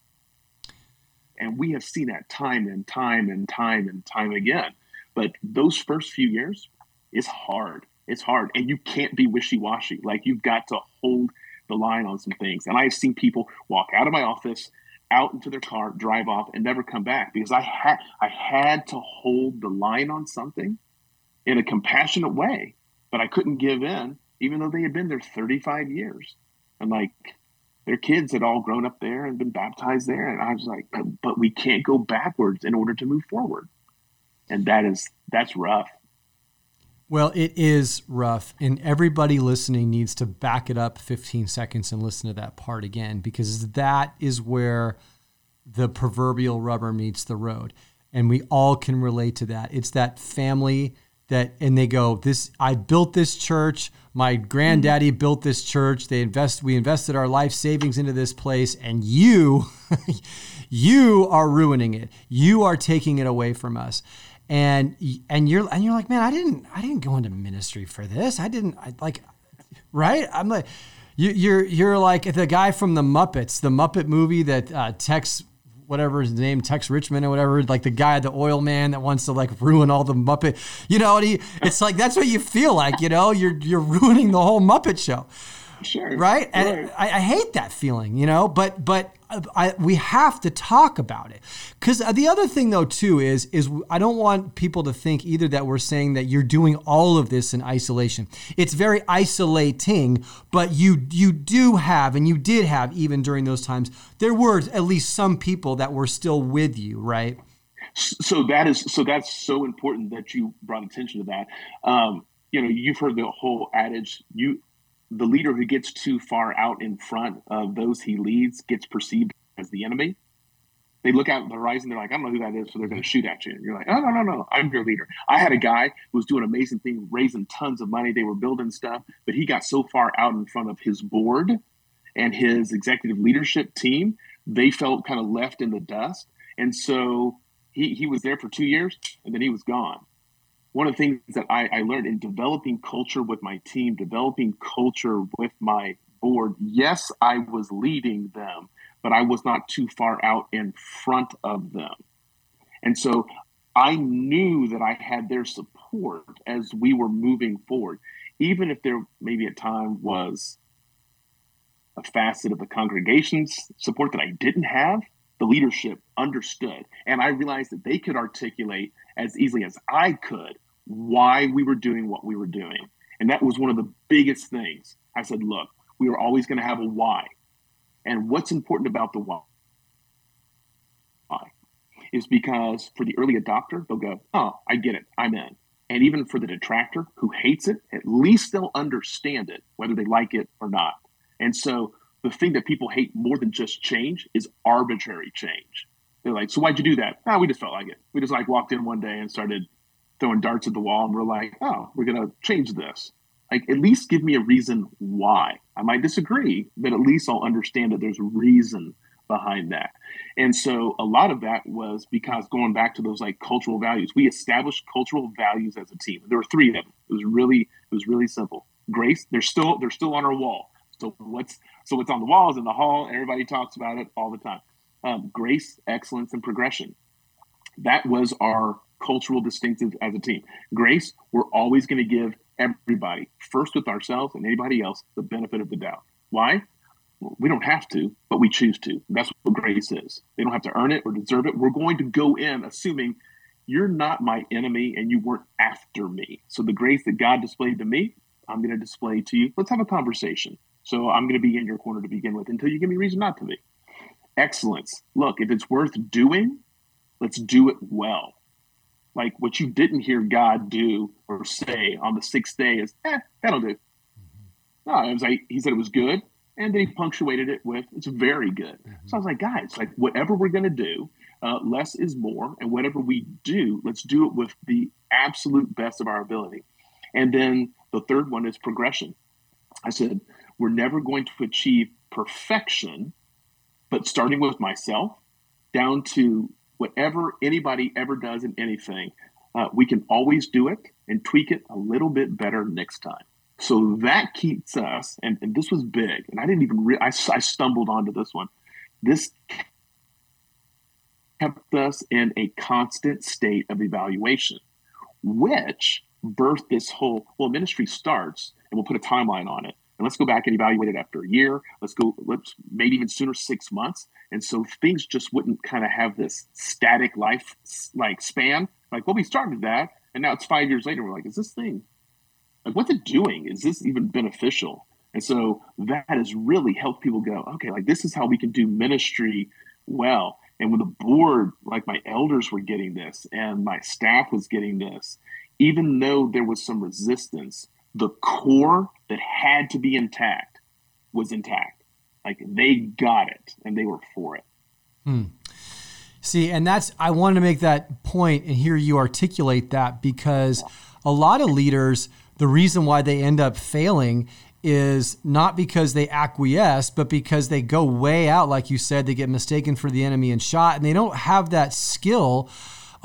Speaker 2: And we have seen that time and time and time and time again. But those first few years is hard. It's hard. And you can't be wishy-washy. Like, you've got to hold the line on some things. And I've seen people walk out of my office, out into their car, drive off, and never come back because I had I had to hold the line on something in a compassionate way, but I couldn't give in, even though they had been there thirty-five years. And like, their kids had all grown up there and been baptized there. And I was like, but, but we can't go backwards in order to move forward. And that is, that's rough.
Speaker 1: Well, it is rough. And everybody listening needs to back it up fifteen seconds and listen to that part again, because that is where the proverbial rubber meets the road. And we all can relate to that. It's that family that, and they go, this, I built this church. My granddaddy mm-hmm. built this church. They invest, we invested our life savings into this place, and you, you are ruining it. You are taking it away from us. And, and you're, and you're like, man, I didn't, I didn't go into ministry for this. I didn't I, like, right? I'm like, you, you're you're like the guy from the Muppets, the Muppet movie that uh, Tex, whatever his name, Tex Richmond or whatever, like the guy, the oil man that wants to like ruin all the Muppet, you know, and he, it's like, that's what you feel like, you know, you're you're ruining the whole Muppet show.
Speaker 2: Sure.
Speaker 1: Right. And
Speaker 2: right.
Speaker 1: I, I hate that feeling, you know, but, but I, we have to talk about it. Cause the other thing though, too, is, is I don't want people to think either that we're saying that you're doing all of this in isolation. It's very isolating, but you, you do have, and you did have, even during those times, there were at least some people that were still with you. Right.
Speaker 2: So that is, so that's so important that you brought attention to that. Um, you know, you've heard the whole adage, you, the leader who gets too far out in front of those he leads gets perceived as the enemy. They look out at the horizon, they're like, I don't know who that is, so they're going to shoot at you. And you're like, oh, no, no, no, I'm your leader. I had a guy who was doing amazing things, raising tons of money. They were building stuff, but he got so far out in front of his board and his executive leadership team, they felt kind of left in the dust. And so he, he was there for two years, and then he was gone. One of the things that I, I learned in developing culture with my team, developing culture with my board, yes, I was leading them, but I was not too far out in front of them. And so I knew that I had their support as we were moving forward, even if there maybe at time was a facet of the congregation's support that I didn't have. The leadership understood. And I realized that they could articulate as easily as I could why we were doing what we were doing. And that was one of the biggest things. I said, look, we are always going to have a why. And what's important about the why is because for the early adopter, they'll go, oh, I get it, I'm in. And even for the detractor who hates it, at least they'll understand it, whether they like it or not. And so the thing that people hate more than just change is arbitrary change. They're like, so why'd you do that? Ah, we just felt like it. We just like walked in one day and started throwing darts at the wall, and we're like, oh, we're going to change this. Like, at least give me a reason why. I might disagree, but at least I'll understand that there's a reason behind that. And so a lot of that was because going back to those like cultural values, we established cultural values as a team. There were three of them. It was really, it was really simple. Grace, they're still, they're still on our wall. So what's, so what's on the walls in the hall, everybody talks about it all the time. Um, grace, excellence, and progression. That was our cultural distinctive as a team. Grace, we're always going to give everybody, first with ourselves and anybody else, the benefit of the doubt. Why? Well, we don't have to, but we choose to. That's what grace is. They don't have to earn it or deserve it. We're going to go in assuming you're not my enemy and you weren't after me. So the grace that God displayed to me, I'm going to display to you. Let's have a conversation. So I'm going to be in your corner to begin with until you give me reason not to be. Excellence. Look, if it's worth doing, let's do it well. Like what you didn't hear God do or say on the sixth day is, eh, that'll do. Mm-hmm. No, it was like, he said it was good. And then he punctuated it with, it's very good. Mm-hmm. So I was like, guys, like whatever we're going to do, uh, less is more. And whatever we do, let's do it with the absolute best of our ability. And then the third one is progression. I said, we're never going to achieve perfection, but starting with myself down to whatever anybody ever does in anything, uh, we can always do it and tweak it a little bit better next time. So that keeps us, and, and this was big, and I didn't even, re- I, I stumbled onto this one. This kept us in a constant state of evaluation, which birthed this whole, well, ministry starts, and we'll put a timeline on it. And let's go back and evaluate it after a year. Let's go, let's maybe even sooner, six months. And so things just wouldn't kind of have this static life like span. Like, well, we started that, and now it's five years later. We're like, is this thing, like, what's it doing? Is this even beneficial? And so that has really helped people go, okay, like this is how we can do ministry well. And when the board, like my elders were getting this and my staff was getting this, even though there was some resistance, the core that had to be intact was intact. Like they got it and they were for it.
Speaker 1: Hmm. See, and that's, I wanted to make that point and hear you articulate that, because a lot of leaders, the reason why they end up failing is not because they acquiesce, but because they go way out. Like you said, they get mistaken for the enemy and shot, and they don't have that skill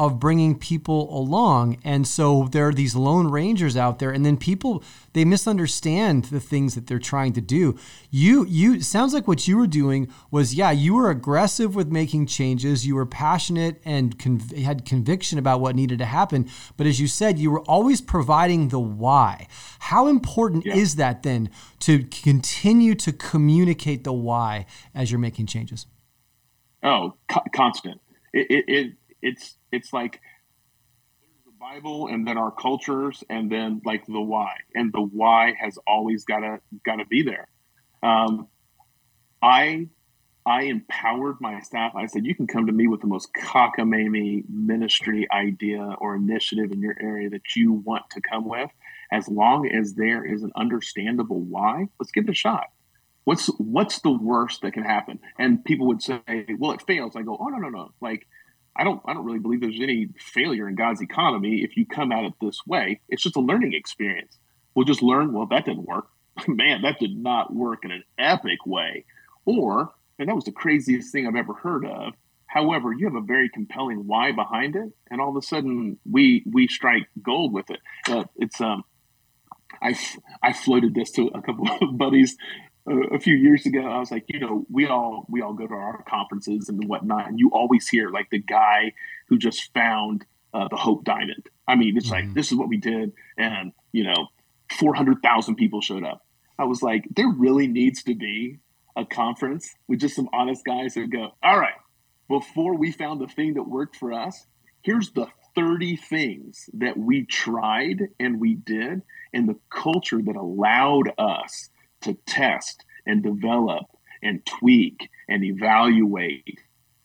Speaker 1: of bringing people along. And so there are these lone rangers out there, and then people, they misunderstand the things that they're trying to do. You, you, sounds like what you were doing was, yeah, you were aggressive with making changes. You were passionate and conv- had conviction about what needed to happen. But as you said, you were always providing the why. How important
Speaker 2: Yeah.
Speaker 1: is that then to continue to communicate the why as you're making changes?
Speaker 2: Oh, co- constant. It, it, it, it's, it's like there's the Bible and then our cultures and then like the why, and the why has always gotta, gotta be there. Um, I, I empowered my staff. I said, you can come to me with the most cockamamie ministry idea or initiative in your area that you want to come with. As long as there is an understandable why, let's give it a shot. What's what's the worst that can happen? And people would say, well, it fails. I go, oh, no, no, no. Like, I don't I don't really believe there's any failure in God's economy if you come at it this way. It's just a learning experience. We'll just learn, well, that didn't work. Man, that did not work in an epic way. Or, and that was the craziest thing I've ever heard of. However, you have a very compelling why behind it, and all of a sudden we we strike gold with it. Uh, it's um, I I floated this to a couple of buddies a few years ago. I was like, you know, we all we all go to our conferences and whatnot, and you always hear like the guy who just found uh, the Hope Diamond. I mean, it's mm-hmm. like, this is what we did, and you know, four hundred thousand people showed up. I was like, there really needs to be a conference with just some honest guys that go, all right, before we found the thing that worked for us, here's the thirty things that we tried and we did, and the culture that allowed us to test and develop and tweak and evaluate.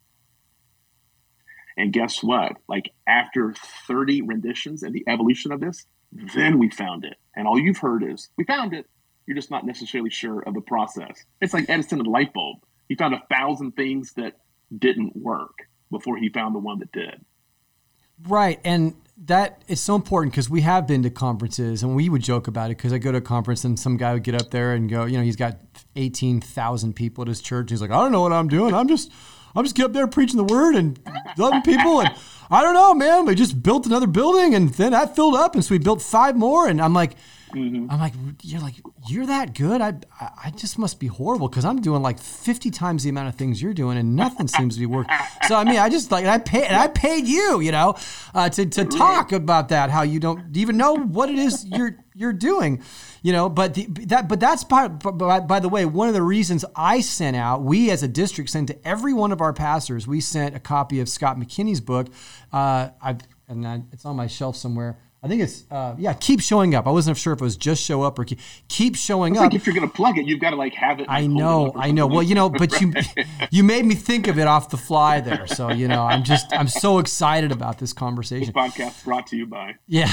Speaker 2: And guess what? Like, after thirty renditions and the evolution of this, then we found it. And all you've heard is, we found it. You're just not necessarily sure of the process. It's like Edison and the light bulb. He found a thousand things that didn't work before he found the one that did.
Speaker 1: Right. And that is so important, because we have been to conferences and we would joke about it, because I go to a conference and some guy would get up there and go, you know, he's got eighteen thousand people at his church. He's like, I don't know what I'm doing. I'm just, I'm just get up there preaching the word and loving people. And I don't know, man, we just built another building and then that filled up. And so we built five more. And I'm like, mm-hmm. I'm like, you're like, you're that good. I, I just must be horrible, because I'm doing like fifty times the amount of things you're doing and nothing seems to be working. So, I mean, I just like, I pay, and I paid you, you know, uh, to, to talk about that, how you don't even know what it is you're, you're doing, you know, but the, that, but that's part, by, by the way, one of the reasons I sent out, we as a district sent to every one of our pastors, we sent a copy of Scott McKinney's book. Uh, I've, and I, it's on my shelf somewhere. I think it's, uh, yeah, Keep Showing Up. I wasn't sure if it was just show up or keep, keep showing
Speaker 2: it's
Speaker 1: up.
Speaker 2: Like if you're going to plug it, you've got to like have it. Like,
Speaker 1: I know, I know. Well, you know, but you, you made me think of it off the fly there. So, you know, I'm just, I'm so excited about this conversation.
Speaker 2: This podcast brought to you by.
Speaker 1: Yeah.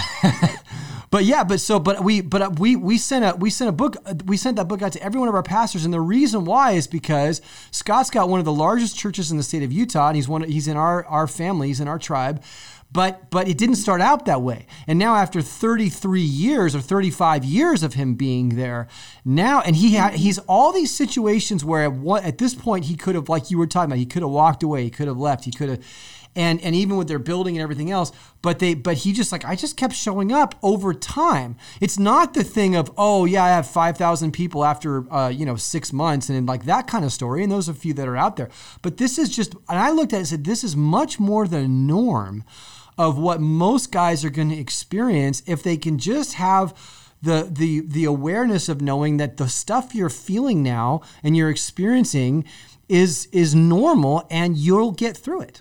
Speaker 1: But yeah, but so, but we, but we, we sent a, we sent a book, we sent that book out to every one of our pastors. And the reason why is because Scott's got one of the largest churches in the state of Utah, and he's one, he's in our, our family, he's in our tribe. But but it didn't start out that way. And now after thirty-three years or thirty-five years of him being there, now, and he had, he's all these situations where at, one, at this point he could have, like you were talking about, he could have walked away, he could have left, he could have, and and even with their building and everything else, but they but he just like, I just kept showing up over time. It's not the thing of, oh yeah, I have five thousand people after uh, you know six months and like that kind of story, and those are a few that are out there. But this is just, and I looked at it and said, this is much more the norm of what most guys are going to experience if they can just have the the the awareness of knowing that the stuff you're feeling now and you're experiencing is is normal, and you'll get through it.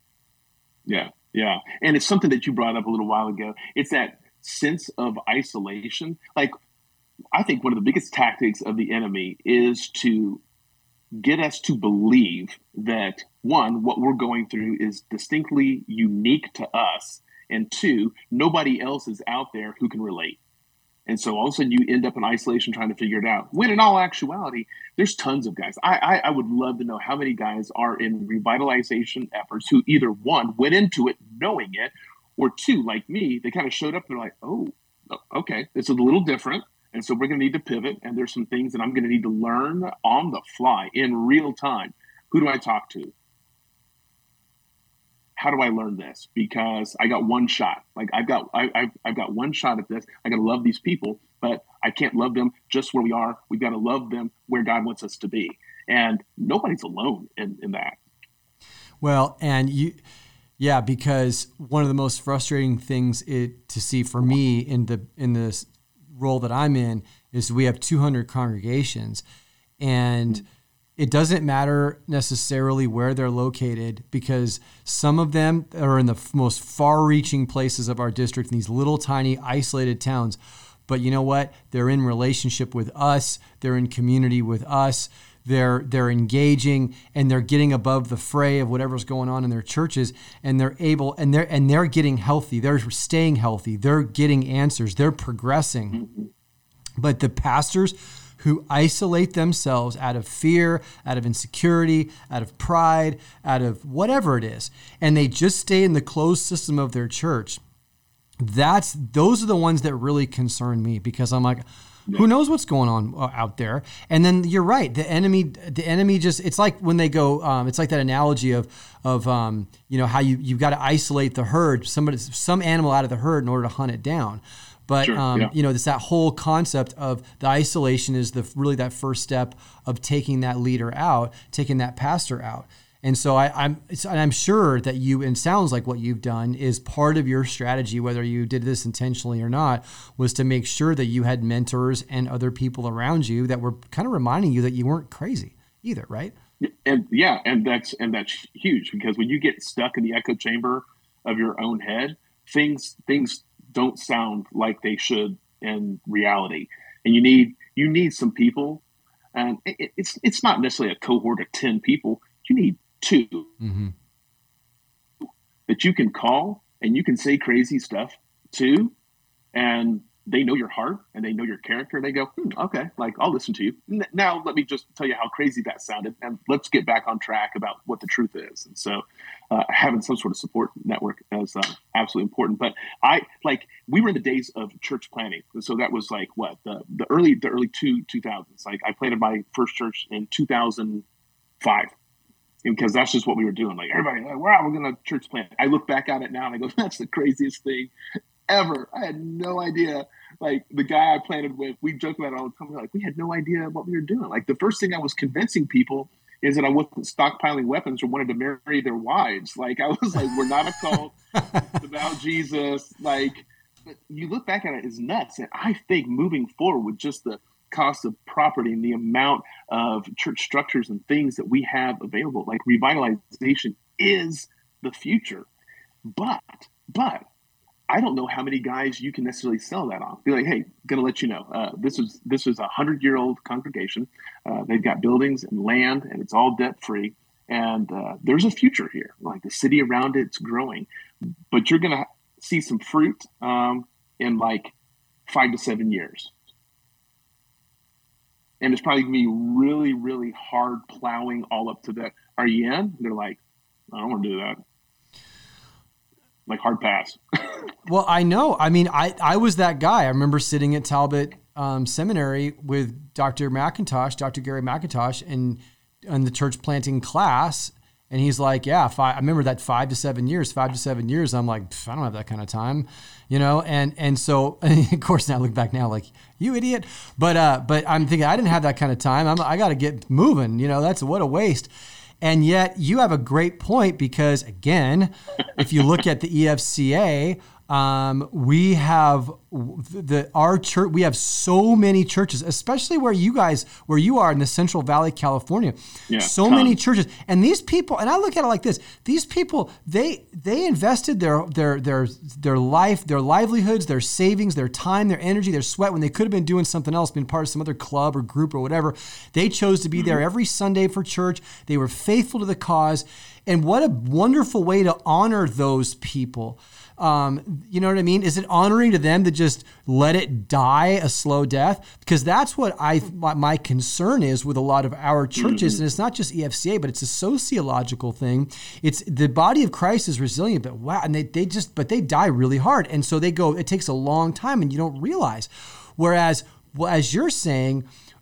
Speaker 2: Yeah, yeah. And it's something that you brought up a little while ago. It's that sense of isolation. Like, I think one of the biggest tactics of the enemy is to get us to believe that, one, what we're going through is distinctly unique to us, and two, nobody else is out there who can relate. And so all of a sudden you end up in isolation trying to figure it out. When in all actuality, there's tons of guys. I, I, I would love to know how many guys are in revitalization efforts who either, one, went into it knowing it, or two, like me, they kind of showed up and they're like, oh, okay, this is a little different. And so we're going to need to pivot. And there's some things that I'm going to need to learn on the fly in real time. Who do I talk to? how do I learn this? Because I got one shot. Like I've got, I, I've, I've got one shot at this. I got to love these people, but I can't love them just where we are. We've got to love them where God wants us to be. And nobody's alone in, in that.
Speaker 1: Well, and you, yeah, because one of the most frustrating things it, to see for me in the, in this role that I'm in is we have two hundred congregations, and it doesn't matter necessarily where they're located, because some of them are in the most far-reaching places of our district in these little tiny isolated towns. But you know what? They're in relationship with us. They're in community with us. They're they're engaging, and they're getting above the fray of whatever's going on in their churches, and they're able and they're and they're getting healthy. They're staying healthy. They're getting answers. They're progressing. But the pastors who isolate themselves out of fear, out of insecurity, out of pride, out of whatever it is, and they just stay in the closed system of their church, that's those are the ones that really concern me, because I'm like, who knows what's going on out there? And then you're right. The enemy, the enemy just, it's like when they go, um, it's like that analogy of, of, um, you know, how you, you've got to isolate the herd, somebody, some animal out of the herd in order to hunt it down. But,
Speaker 2: sure,
Speaker 1: um,
Speaker 2: yeah.
Speaker 1: you know, it's that whole concept of the isolation is the really that first step of taking that leader out, taking that pastor out. And so I, I'm it's, and I'm sure that you, and sounds like what you've done is part of your strategy, whether you did this intentionally or not, was to make sure that you had mentors and other people around you that were kind of reminding you that you weren't crazy either, right?
Speaker 2: And yeah, and that's and that's huge, because when you get stuck in the echo chamber of your own head, things things don't sound like they should in reality, and you need you need some people, and it, it's it's not necessarily a cohort of ten people. You need two mm-hmm. that you can call and you can say crazy stuff to, and they know your heart and they know your character. They go, hmm, okay, like I'll listen to you. Now let me just tell you how crazy that sounded, and let's get back on track about what the truth is. And so uh, having some sort of support network is uh, absolutely important. But I like we were in the days of church planting, and so that was like what the the early the early two two thousands. Like I planted my first church in two thousand five. Because that's just what we were doing. Like everybody, like, wow, we're going to church plant. I look back at it now and I go, that's the craziest thing ever. I had no idea. Like the guy I planted with, we joke about it all the time. We're like, we had no idea what we were doing. Like the first thing I was convincing people is that I wasn't stockpiling weapons or wanted to marry their wives. Like I was like, we're not a cult. It's about Jesus. Like, but you look back at it, it's nuts. And I think moving forward with just the cost of property and the amount of church structures and things that we have available, like revitalization is the future. But, but I don't know how many guys you can necessarily sell that on. Be like, hey, gonna let you know, uh, this is this is a hundred year old congregation. Uh, they've got buildings and land, and it's all debt free. And uh, there's a future here. Like the city around it's growing, but you're gonna see some fruit um, in like five to seven years. And it's probably going to be really, really hard plowing all up to that. Are you in? And they're like, I don't want to do that. Like hard pass.
Speaker 1: Well, I know. I mean, I, I was that guy. I remember sitting at Talbot um, Seminary with Doctor McIntosh, Doctor Gary McIntosh, and in the church planting class. And he's like, yeah, five, I remember that five to seven years, five to seven years. I'm like, I don't have that kind of time, you know? And, and so, and of course, now I look back now, like, you idiot. But, uh, but I'm thinking I didn't have that kind of time. I'm, I got to get moving, you know, that's what a waste. And yet you have a great point, because again, if you look at the E F C A, um, we have the, our church, we have so many churches, especially where you guys, where you are in the Central Valley, California, yeah, so tons. many churches. And these people, and I look at it like this, these people, they, they invested their, their, their, their life, their livelihoods, their savings, their time, their energy, their sweat, when they could have been doing something else, been part of some other club or group or whatever. They chose to be mm-hmm. there every Sunday for church. They were faithful to the cause. And what a wonderful way to honor those people. Um, you know what I mean? Is it honoring to them to just let it die a slow death? Because that's what I my, my concern is with a lot of our churches, mm-hmm. and it's not just E F C A, but it's a sociological thing. It's the body of Christ is resilient, but wow, and they they just but they die really hard, and so they go. It takes a long time, and you don't realize. Whereas, well, as you're saying,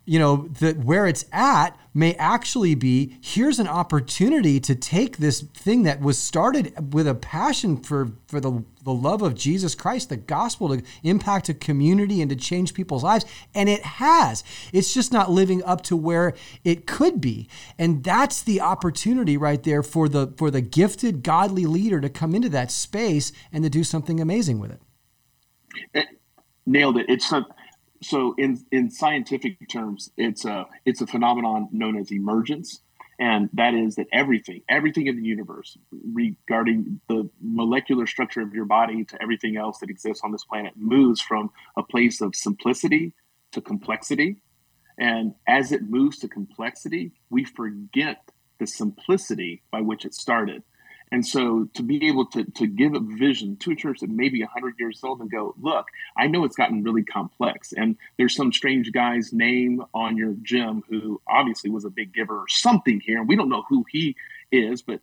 Speaker 1: you know, that where it's at may actually be, here's an opportunity to take this thing that was started with a passion for, for the, the love of Jesus Christ, the gospel, to impact a community and to change people's lives. And it has. It's just not living up to where it could be. And that's the opportunity right there for the for the gifted, godly leader to come into that space and to do something amazing with it.
Speaker 2: it nailed it. It's a, so in in scientific terms, it's a it's a phenomenon known as emergence. And that is that everything, everything in the universe regarding the molecular structure of your body to everything else that exists on this planet moves from a place of simplicity to complexity. And as it moves to complexity, we forget the simplicity by which it started. And so to be able to, to give a vision to a church that may be one hundred years old and go, look, I know it's gotten really complex. And there's some strange guy's name on your gym who obviously was a big giver or something here. And we don't know who he is, but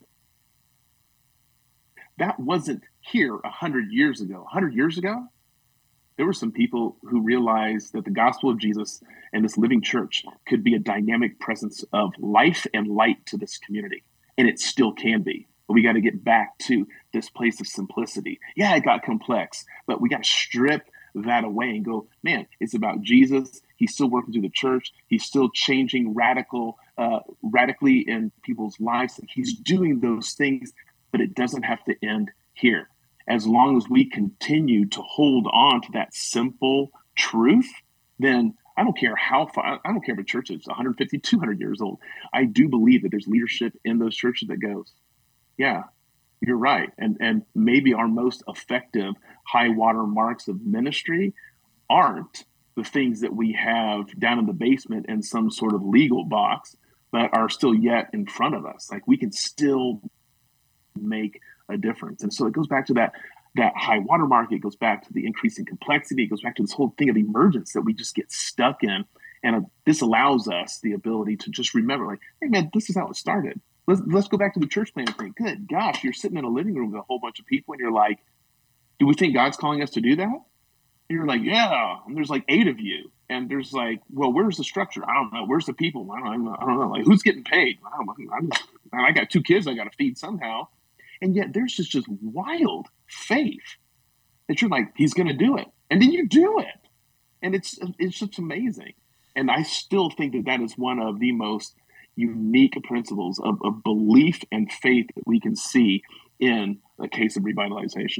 Speaker 2: that wasn't here one hundred years ago. one hundred years ago, there were some people who realized that the gospel of Jesus and this living church could be a dynamic presence of life and light to this community. And it still can be. But we got to get back to this place of simplicity. Yeah, it got complex, but we got to strip that away and go, man, it's about Jesus. He's still working through the church. He's still changing radical, uh, radically in people's lives. And he's doing those things, but it doesn't have to end here. As long as we continue to hold on to that simple truth, then I don't care how far, I don't care if a church is one hundred fifty, two hundred years old. I do believe that there's leadership in those churches that goes, yeah, you're right. And and maybe our most effective high water marks of ministry aren't the things that we have down in the basement in some sort of legal box, but are still yet in front of us. Like we can still make a difference. And so it goes back to that that high water mark. It goes back to the increasing complexity. It goes back to this whole thing of emergence that we just get stuck in. And uh, this allows us the ability to just remember, like, hey, man, this is how it started. Let's, let's go back to the church planting thing. Good gosh, you're sitting in a living room with a whole bunch of people and you're like, do we think God's calling us to do that? And you're like, yeah. And there's like eight of you. And there's like, well, where's the structure? I don't know. Where's the people? I don't know. I don't know. Like, who's getting paid? I don't know. I'm, I got two kids I got to feed somehow. And yet there's just just wild faith that you're like, he's going to do it. And then you do it. And it's it's just amazing. And I still think that that is one of the most unique principles of, of belief and faith that we can see in a case of revitalization.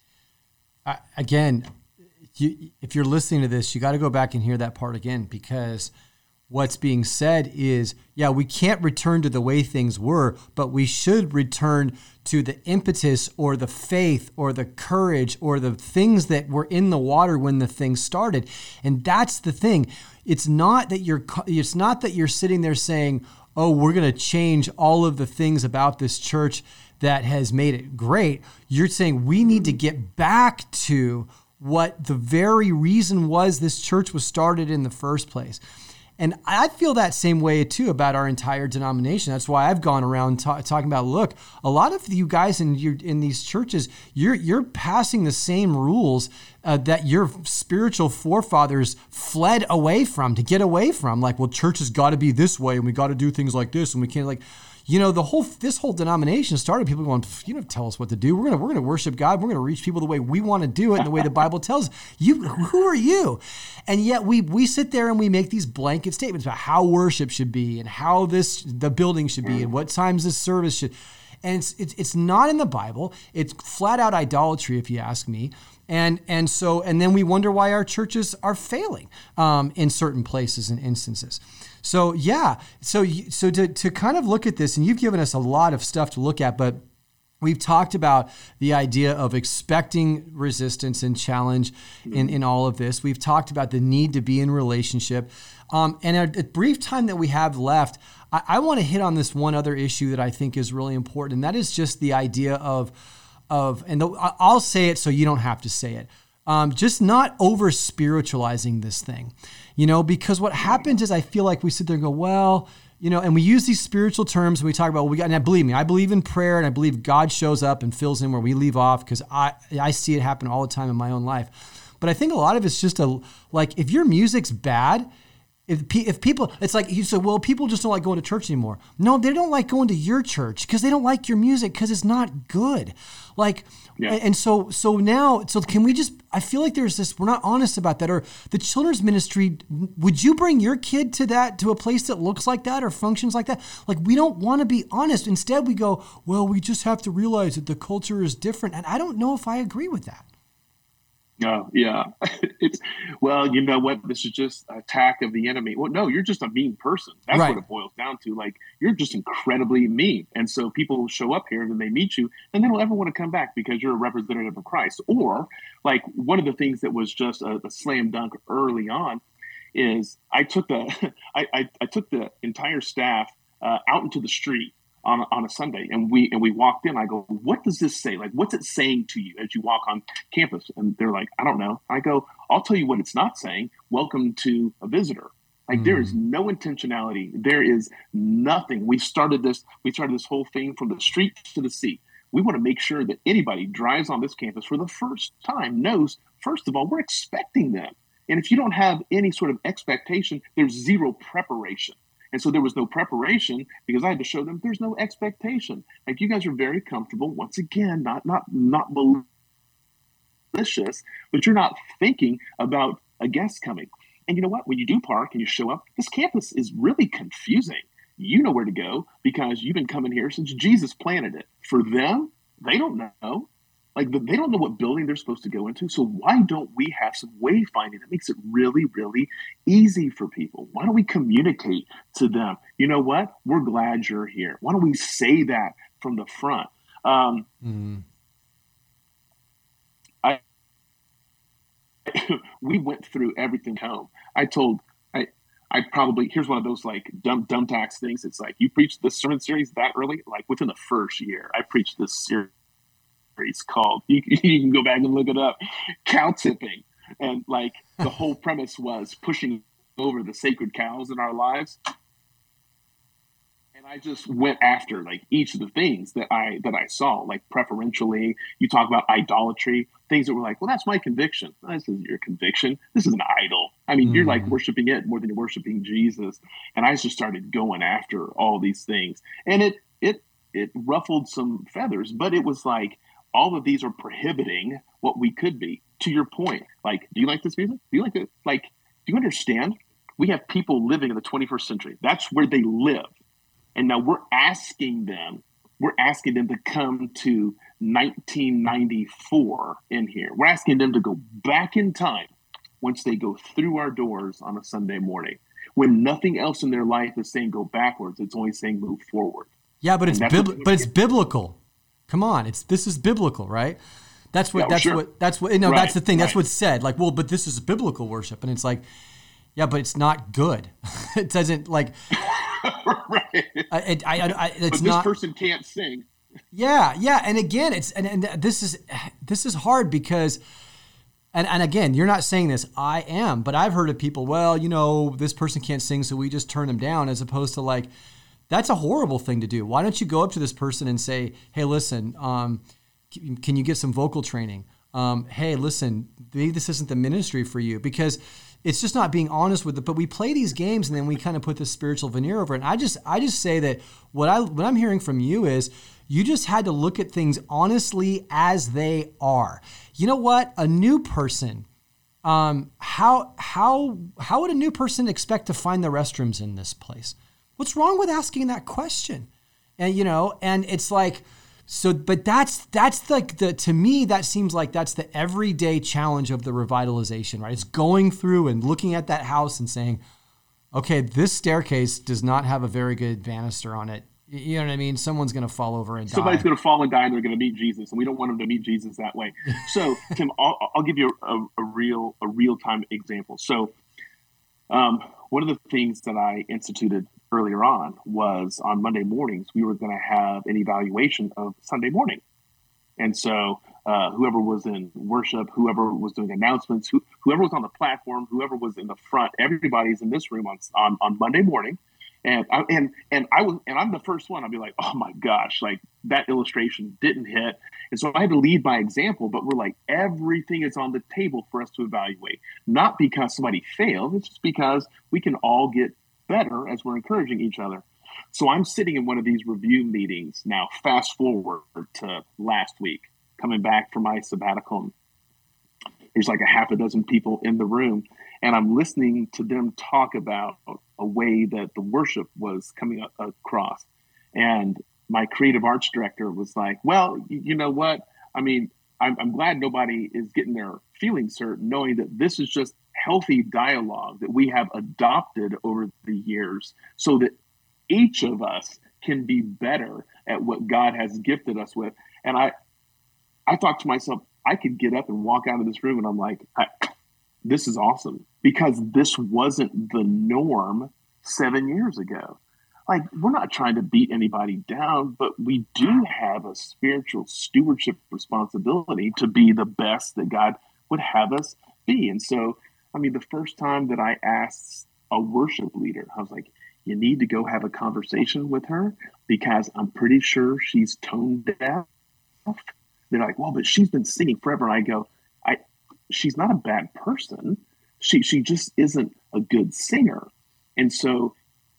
Speaker 1: Uh, again, you, if you're listening to this, you got to go back and hear that part again, because what's being said is, yeah, we can't return to the way things were, but we should return to the impetus or the faith or the courage or the things that were in the water when the thing started. And that's the thing. It's not that you're, it's not that you're sitting there saying, oh, we're going to change all of the things about this church that has made it great. You're saying we need to get back to what the very reason was this church was started in the first place. And I feel that same way too about our entire denomination. That's why I've gone around ta- talking about, look, a lot of you guys in your, in these churches, you're you're passing the same rules uh, that your spiritual forefathers fled away from to get away from. Like, well, church has got to be this way, and we got to do things like this, and we can't like. You know, the whole this whole denomination started people going, you don't tell us what to do. We're gonna we're gonna worship God. We're gonna reach people the way we want to do it, and the way the Bible tells us. You, who are you? And yet we we sit there and we make these blanket statements about how worship should be and how this the building should be and what times this service should. And it's it's it's not in the Bible. It's flat out idolatry, if you ask me. And and so and then we wonder why our churches are failing um, in certain places and instances. So yeah, so so to to kind of look at this, and you've given us a lot of stuff to look at, but we've talked about the idea of expecting resistance and challenge in, in all of this. We've talked about the need to be in relationship. Um, and a, a brief time that we have left, I, I want to hit on this one other issue that I think is really important, and that is just the idea of of and the, I'll say it so you don't have to say it. Um, just not over spiritualizing this thing, you know, because what happens is I feel like we sit there and go, well, you know, and we use these spiritual terms and we talk about, well, we got, and believe me, I believe in prayer and I believe God shows up and fills in where we leave off, because I, I see it happen all the time in my own life. But I think a lot of it's just a, like, if your music's bad, If pe- if people, it's like you said, well, people just don't like going to church anymore. No, they don't like going to your church because they don't like your music because it's not good. Like,
Speaker 2: Yeah.
Speaker 1: and so so now, so can we just? I feel like there's this. We're not honest about that. Or the children's ministry. Would you bring your kid to that to a place that looks like that or functions like that? Like, we don't want to be honest. Instead, we go, well, we just have to realize that the culture is different. And I don't know if I agree with that.
Speaker 2: Oh, yeah. It's, well, you know what? This is just an attack of the enemy. Well, no, you're just a mean person. That's
Speaker 1: Right.
Speaker 2: what it boils down to. Like, you're just incredibly mean. And so people will show up here and then they meet you and they don't ever want to come back because you're a representative of Christ. Or, like, one of the things that was just a, a slam dunk early on is I took the I, I, I took the entire staff uh, out into the street on on a Sunday, and we and we walked in. I go, what does this say? Like, what's it saying to you as you walk on campus? And they're like, I don't know. I go, I'll tell you what it's not saying. Welcome to a visitor. Like, mm. there is no intentionality. There is nothing. We started this. We started this whole thing from the street to the sea. We want to make sure that anybody drives on this campus for the first time knows, first of all, we're expecting them. And if you don't have any sort of expectation, there's zero preparation. And so there was no preparation because I had to show them there's no expectation. Like, you guys are very comfortable. Once again, not not not malicious, but you're not thinking about a guest coming. And you know what? When you do park and you show up, this campus is really confusing. You know where to go because you've been coming here since Jesus planted it. For them, they don't know. Like, they don't know what building they're supposed to go into. So why don't we have some wayfinding that makes it really, really easy for people? Why don't we communicate to them? You know what? We're glad you're here. Why don't we say that from the front? Um, mm. I we went through everything home. I told I I probably here's one of those like dumb dumb tax things. It's like, you preached this sermon series that early. Like, within the first year, I preached this series. It's called, you, you can go back and look it up, cow tipping. And like, the whole premise was pushing over the sacred cows in our lives. And I just went after like each of the things that I that I saw, like preferentially. You talk about idolatry, things that were like, well, that's my conviction. This isn't your conviction. This is an idol. I mean, mm. you're like worshiping it more than you're worshiping Jesus. And I just started going after all these things. And it it it ruffled some feathers, but it was like, all of these are prohibiting what we could be. To your point, like, do you like this music? Do you like it? Like, do you understand? We have people living in the twenty-first century. That's where they live. And now we're asking them, we're asking them to come to nineteen ninety-four in here. We're asking them to go back in time once they go through our doors on a Sunday morning, when nothing else in their life is saying go backwards. It's only saying move forward.
Speaker 1: Yeah, but it's bibl- but it's biblical. Come on, it's this is biblical, right? That's what yeah, that's sure. what that's what no, right, that's the thing. Right. That's what's said. Like, well, but this is biblical worship, and it's like, yeah, but it's not good. It doesn't like.
Speaker 2: right.
Speaker 1: I, I, I, I, it's
Speaker 2: but this
Speaker 1: not,
Speaker 2: person can't sing.
Speaker 1: Yeah, yeah, and again, it's and, and this is this is hard because, and and again, you're not saying this. I am, but I've heard of people. Well, you know, this person can't sing, so we just turn them down, as opposed to like. That's a horrible thing to do. Why don't you go up to this person and say, hey, listen, um, can you get some vocal training? Um, hey, listen, maybe this isn't the ministry for you, because it's just not being honest with it. But we play these games and then we kind of put this spiritual veneer over it. And I just I just say that what, I, what I'm hearing from you is you just had to look at things honestly as they are. You know what? A new person, um, how how how would a new person expect to find the restrooms in this place? What's wrong with asking that question? And, you know, and it's like, so, but that's, that's like the, to me, that seems like that's the everyday challenge of the revitalization, right? It's going through and looking at that house and saying, okay, this staircase does not have a very good banister on it. You know what I mean? Someone's going to fall over and
Speaker 2: Somebody's
Speaker 1: die.
Speaker 2: going to fall and die, and they're going to meet Jesus, and we don't want them to meet Jesus that way. So, Tim, I'll, I'll give you a, a real, a real time example. So, um, one of the things that I instituted earlier on was on Monday mornings, we were going to have an evaluation of Sunday morning. And so uh, whoever was in worship, whoever was doing announcements, who, whoever was on the platform, whoever was in the front, everybody's in this room on, on, on Monday morning. And I, and and I was and I'm the first one. I'll be like, oh my gosh, like that illustration didn't hit. And so I had to lead by example. But we're like, everything is on the table for us to evaluate, not because somebody failed. It's just because we can all get better as we're encouraging each other. So I'm sitting in one of these review meetings now. Fast forward to last week, coming back from my sabbatical. There's like a half a dozen people in the room, and I'm listening to them talk about a way that the worship was coming across. And my creative arts director was like, well, you know what? I mean, I'm, I'm glad nobody is getting their feelings hurt, knowing that this is just healthy dialogue that we have adopted over the years so that each of us can be better at what God has gifted us with. And I, I thought to myself, I could get up and walk out of this room and I'm like, I, this is awesome, because this wasn't the norm seven years ago. Like, we're not trying to beat anybody down, but we do have a spiritual stewardship responsibility to be the best that God would have us be. And so, I mean, the first time that I asked a worship leader, I was like, you need to go have a conversation with her because I'm pretty sure she's tone deaf. They're like, well, but she's been singing forever. And I go, I, she's not a bad person. She she just isn't a good singer. And so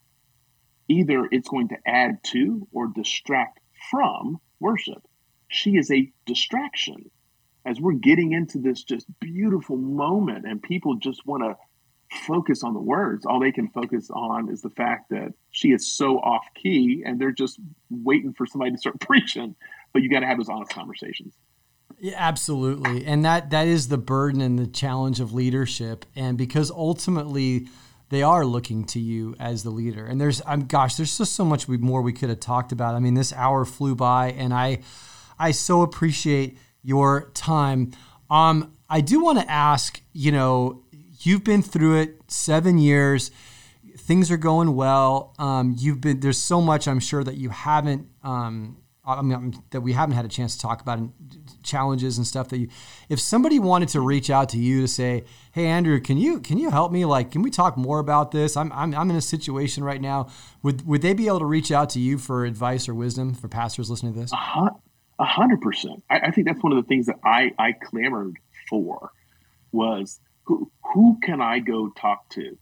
Speaker 2: either it's going to add to or distract from worship. She is a distraction. As we're getting into this just beautiful moment and people just want to focus on the words, all they can focus on is the fact that she is so off key and they're just waiting for somebody to start preaching. But you got to have those honest conversations.
Speaker 1: Yeah, absolutely. And that that is the burden and the challenge of leadership. And because ultimately they are looking to you as the leader. And there's, I'm gosh, there's just so much more we could have talked about. I mean, this hour flew by, and I I so appreciate your time. Um, I do want to ask, you know, you've been through it seven years. Things are going well. Um, you've been, there's so much I'm sure that you haven't, um, I mean, that we haven't had a chance to talk about, and challenges and stuff that you, if somebody wanted to reach out to you to say, hey, Andrew, can you, can you help me? Like, can we talk more about this? I'm, I'm, I'm in a situation right now. Would, would they be able to reach out to you for advice or wisdom for pastors listening to this?
Speaker 2: A hundred percent. I, I think that's one of the things that I, I clamored for was who, who can I go talk to?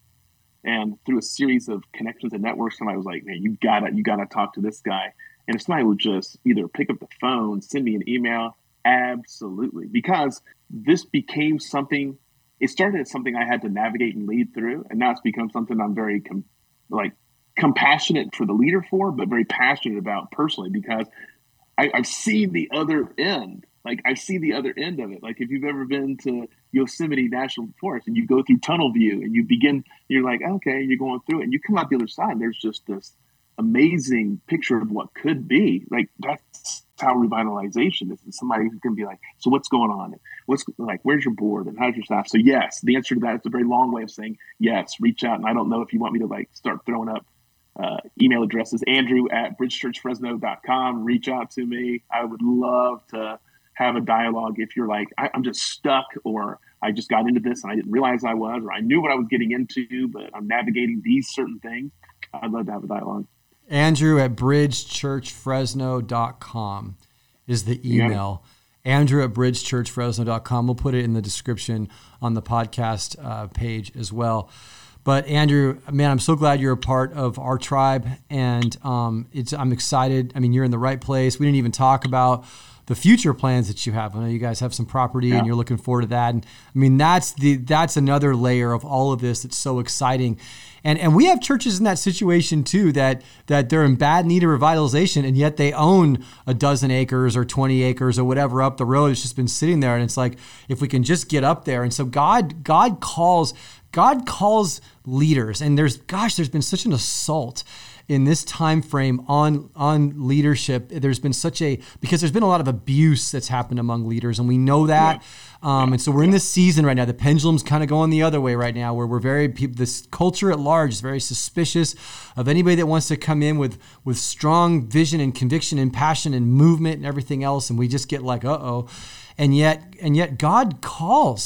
Speaker 2: And through a series of connections and networks, somebody was like, man, you gotta, you gotta talk to this guy. And if somebody would just either pick up the phone, send me an email, absolutely. Because this became something, it started as something I had to navigate and lead through. And now it's become something I'm very com- like compassionate for the leader for, but very passionate about personally, because I, I've seen the other end. Like, I see the other end of it. Like, if you've ever been to Yosemite National Forest and you go through tunnel view and you begin, you're like, okay, you're going through it. And you come out the other side, and there's just this amazing picture of what could be. Like, that's how revitalization is. It's somebody who can be like, so what's going on? What's like, where's your board and how's your staff? So yes, the answer to that is a very long way of saying yes, reach out. And I don't know if you want me to like start throwing up uh, email addresses, Andrew at bridge church fresno dot com. Reach out to me. I would love to have a dialogue. If you're like, I, I'm just stuck, or I just got into this and I didn't realize I was, or I knew what I was getting into, but I'm navigating these certain things. I'd love to have a dialogue.
Speaker 1: Andrew at bridge church fresno dot com is the email. Yeah. Andrew at bridge church fresno dot com. We'll put it in the description on the podcast uh, page as well. But Andrew, man, I'm so glad you're a part of our tribe, and um, it's I'm excited. I mean, you're in the right place. We didn't even talk about the future plans that you have. I know you guys have some property yeah. and you're looking forward to that. And I mean, that's the that's another layer of all of this that's so exciting. And and we have churches in that situation too, that that they're in bad need of revitalization, and yet they own a dozen acres or twenty acres or whatever up the road. It's just been sitting there, and it's like, if we can just get up there. And so God God calls God calls leaders, and there's gosh, there's been such an assault in this time frame on on leadership. There's been such a, because there's been a lot of abuse that's happened among leaders, and we know that. Yeah. Um, and so we're in this season right now. The pendulum's kind of going the other way right now, where we're very, this culture at large is very suspicious of anybody that wants to come in with with strong vision and conviction and passion and movement and everything else, and we just get like, uh-oh. And yet, and yet God calls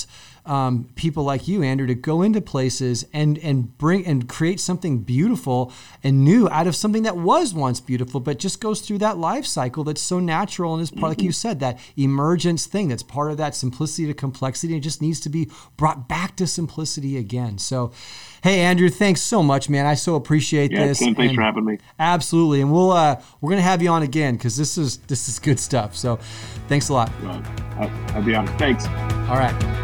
Speaker 1: um, people like you, Andrew, to go into places and and bring and create something beautiful and new out of something that was once beautiful, but just goes through that life cycle that's so natural and is part, like you said, that emergence thing that's part of that simplicity to complexity. And it just needs to be brought back to simplicity again. So, hey, Andrew, thanks so much, man. I so appreciate
Speaker 2: yeah,
Speaker 1: this.
Speaker 2: Tim, thanks
Speaker 1: and
Speaker 2: for having me.
Speaker 1: Absolutely, and we'll uh, we're gonna have you on again because this is this is good stuff. So, thanks a lot.
Speaker 2: Well, I'll be honest. Thanks.
Speaker 1: All right.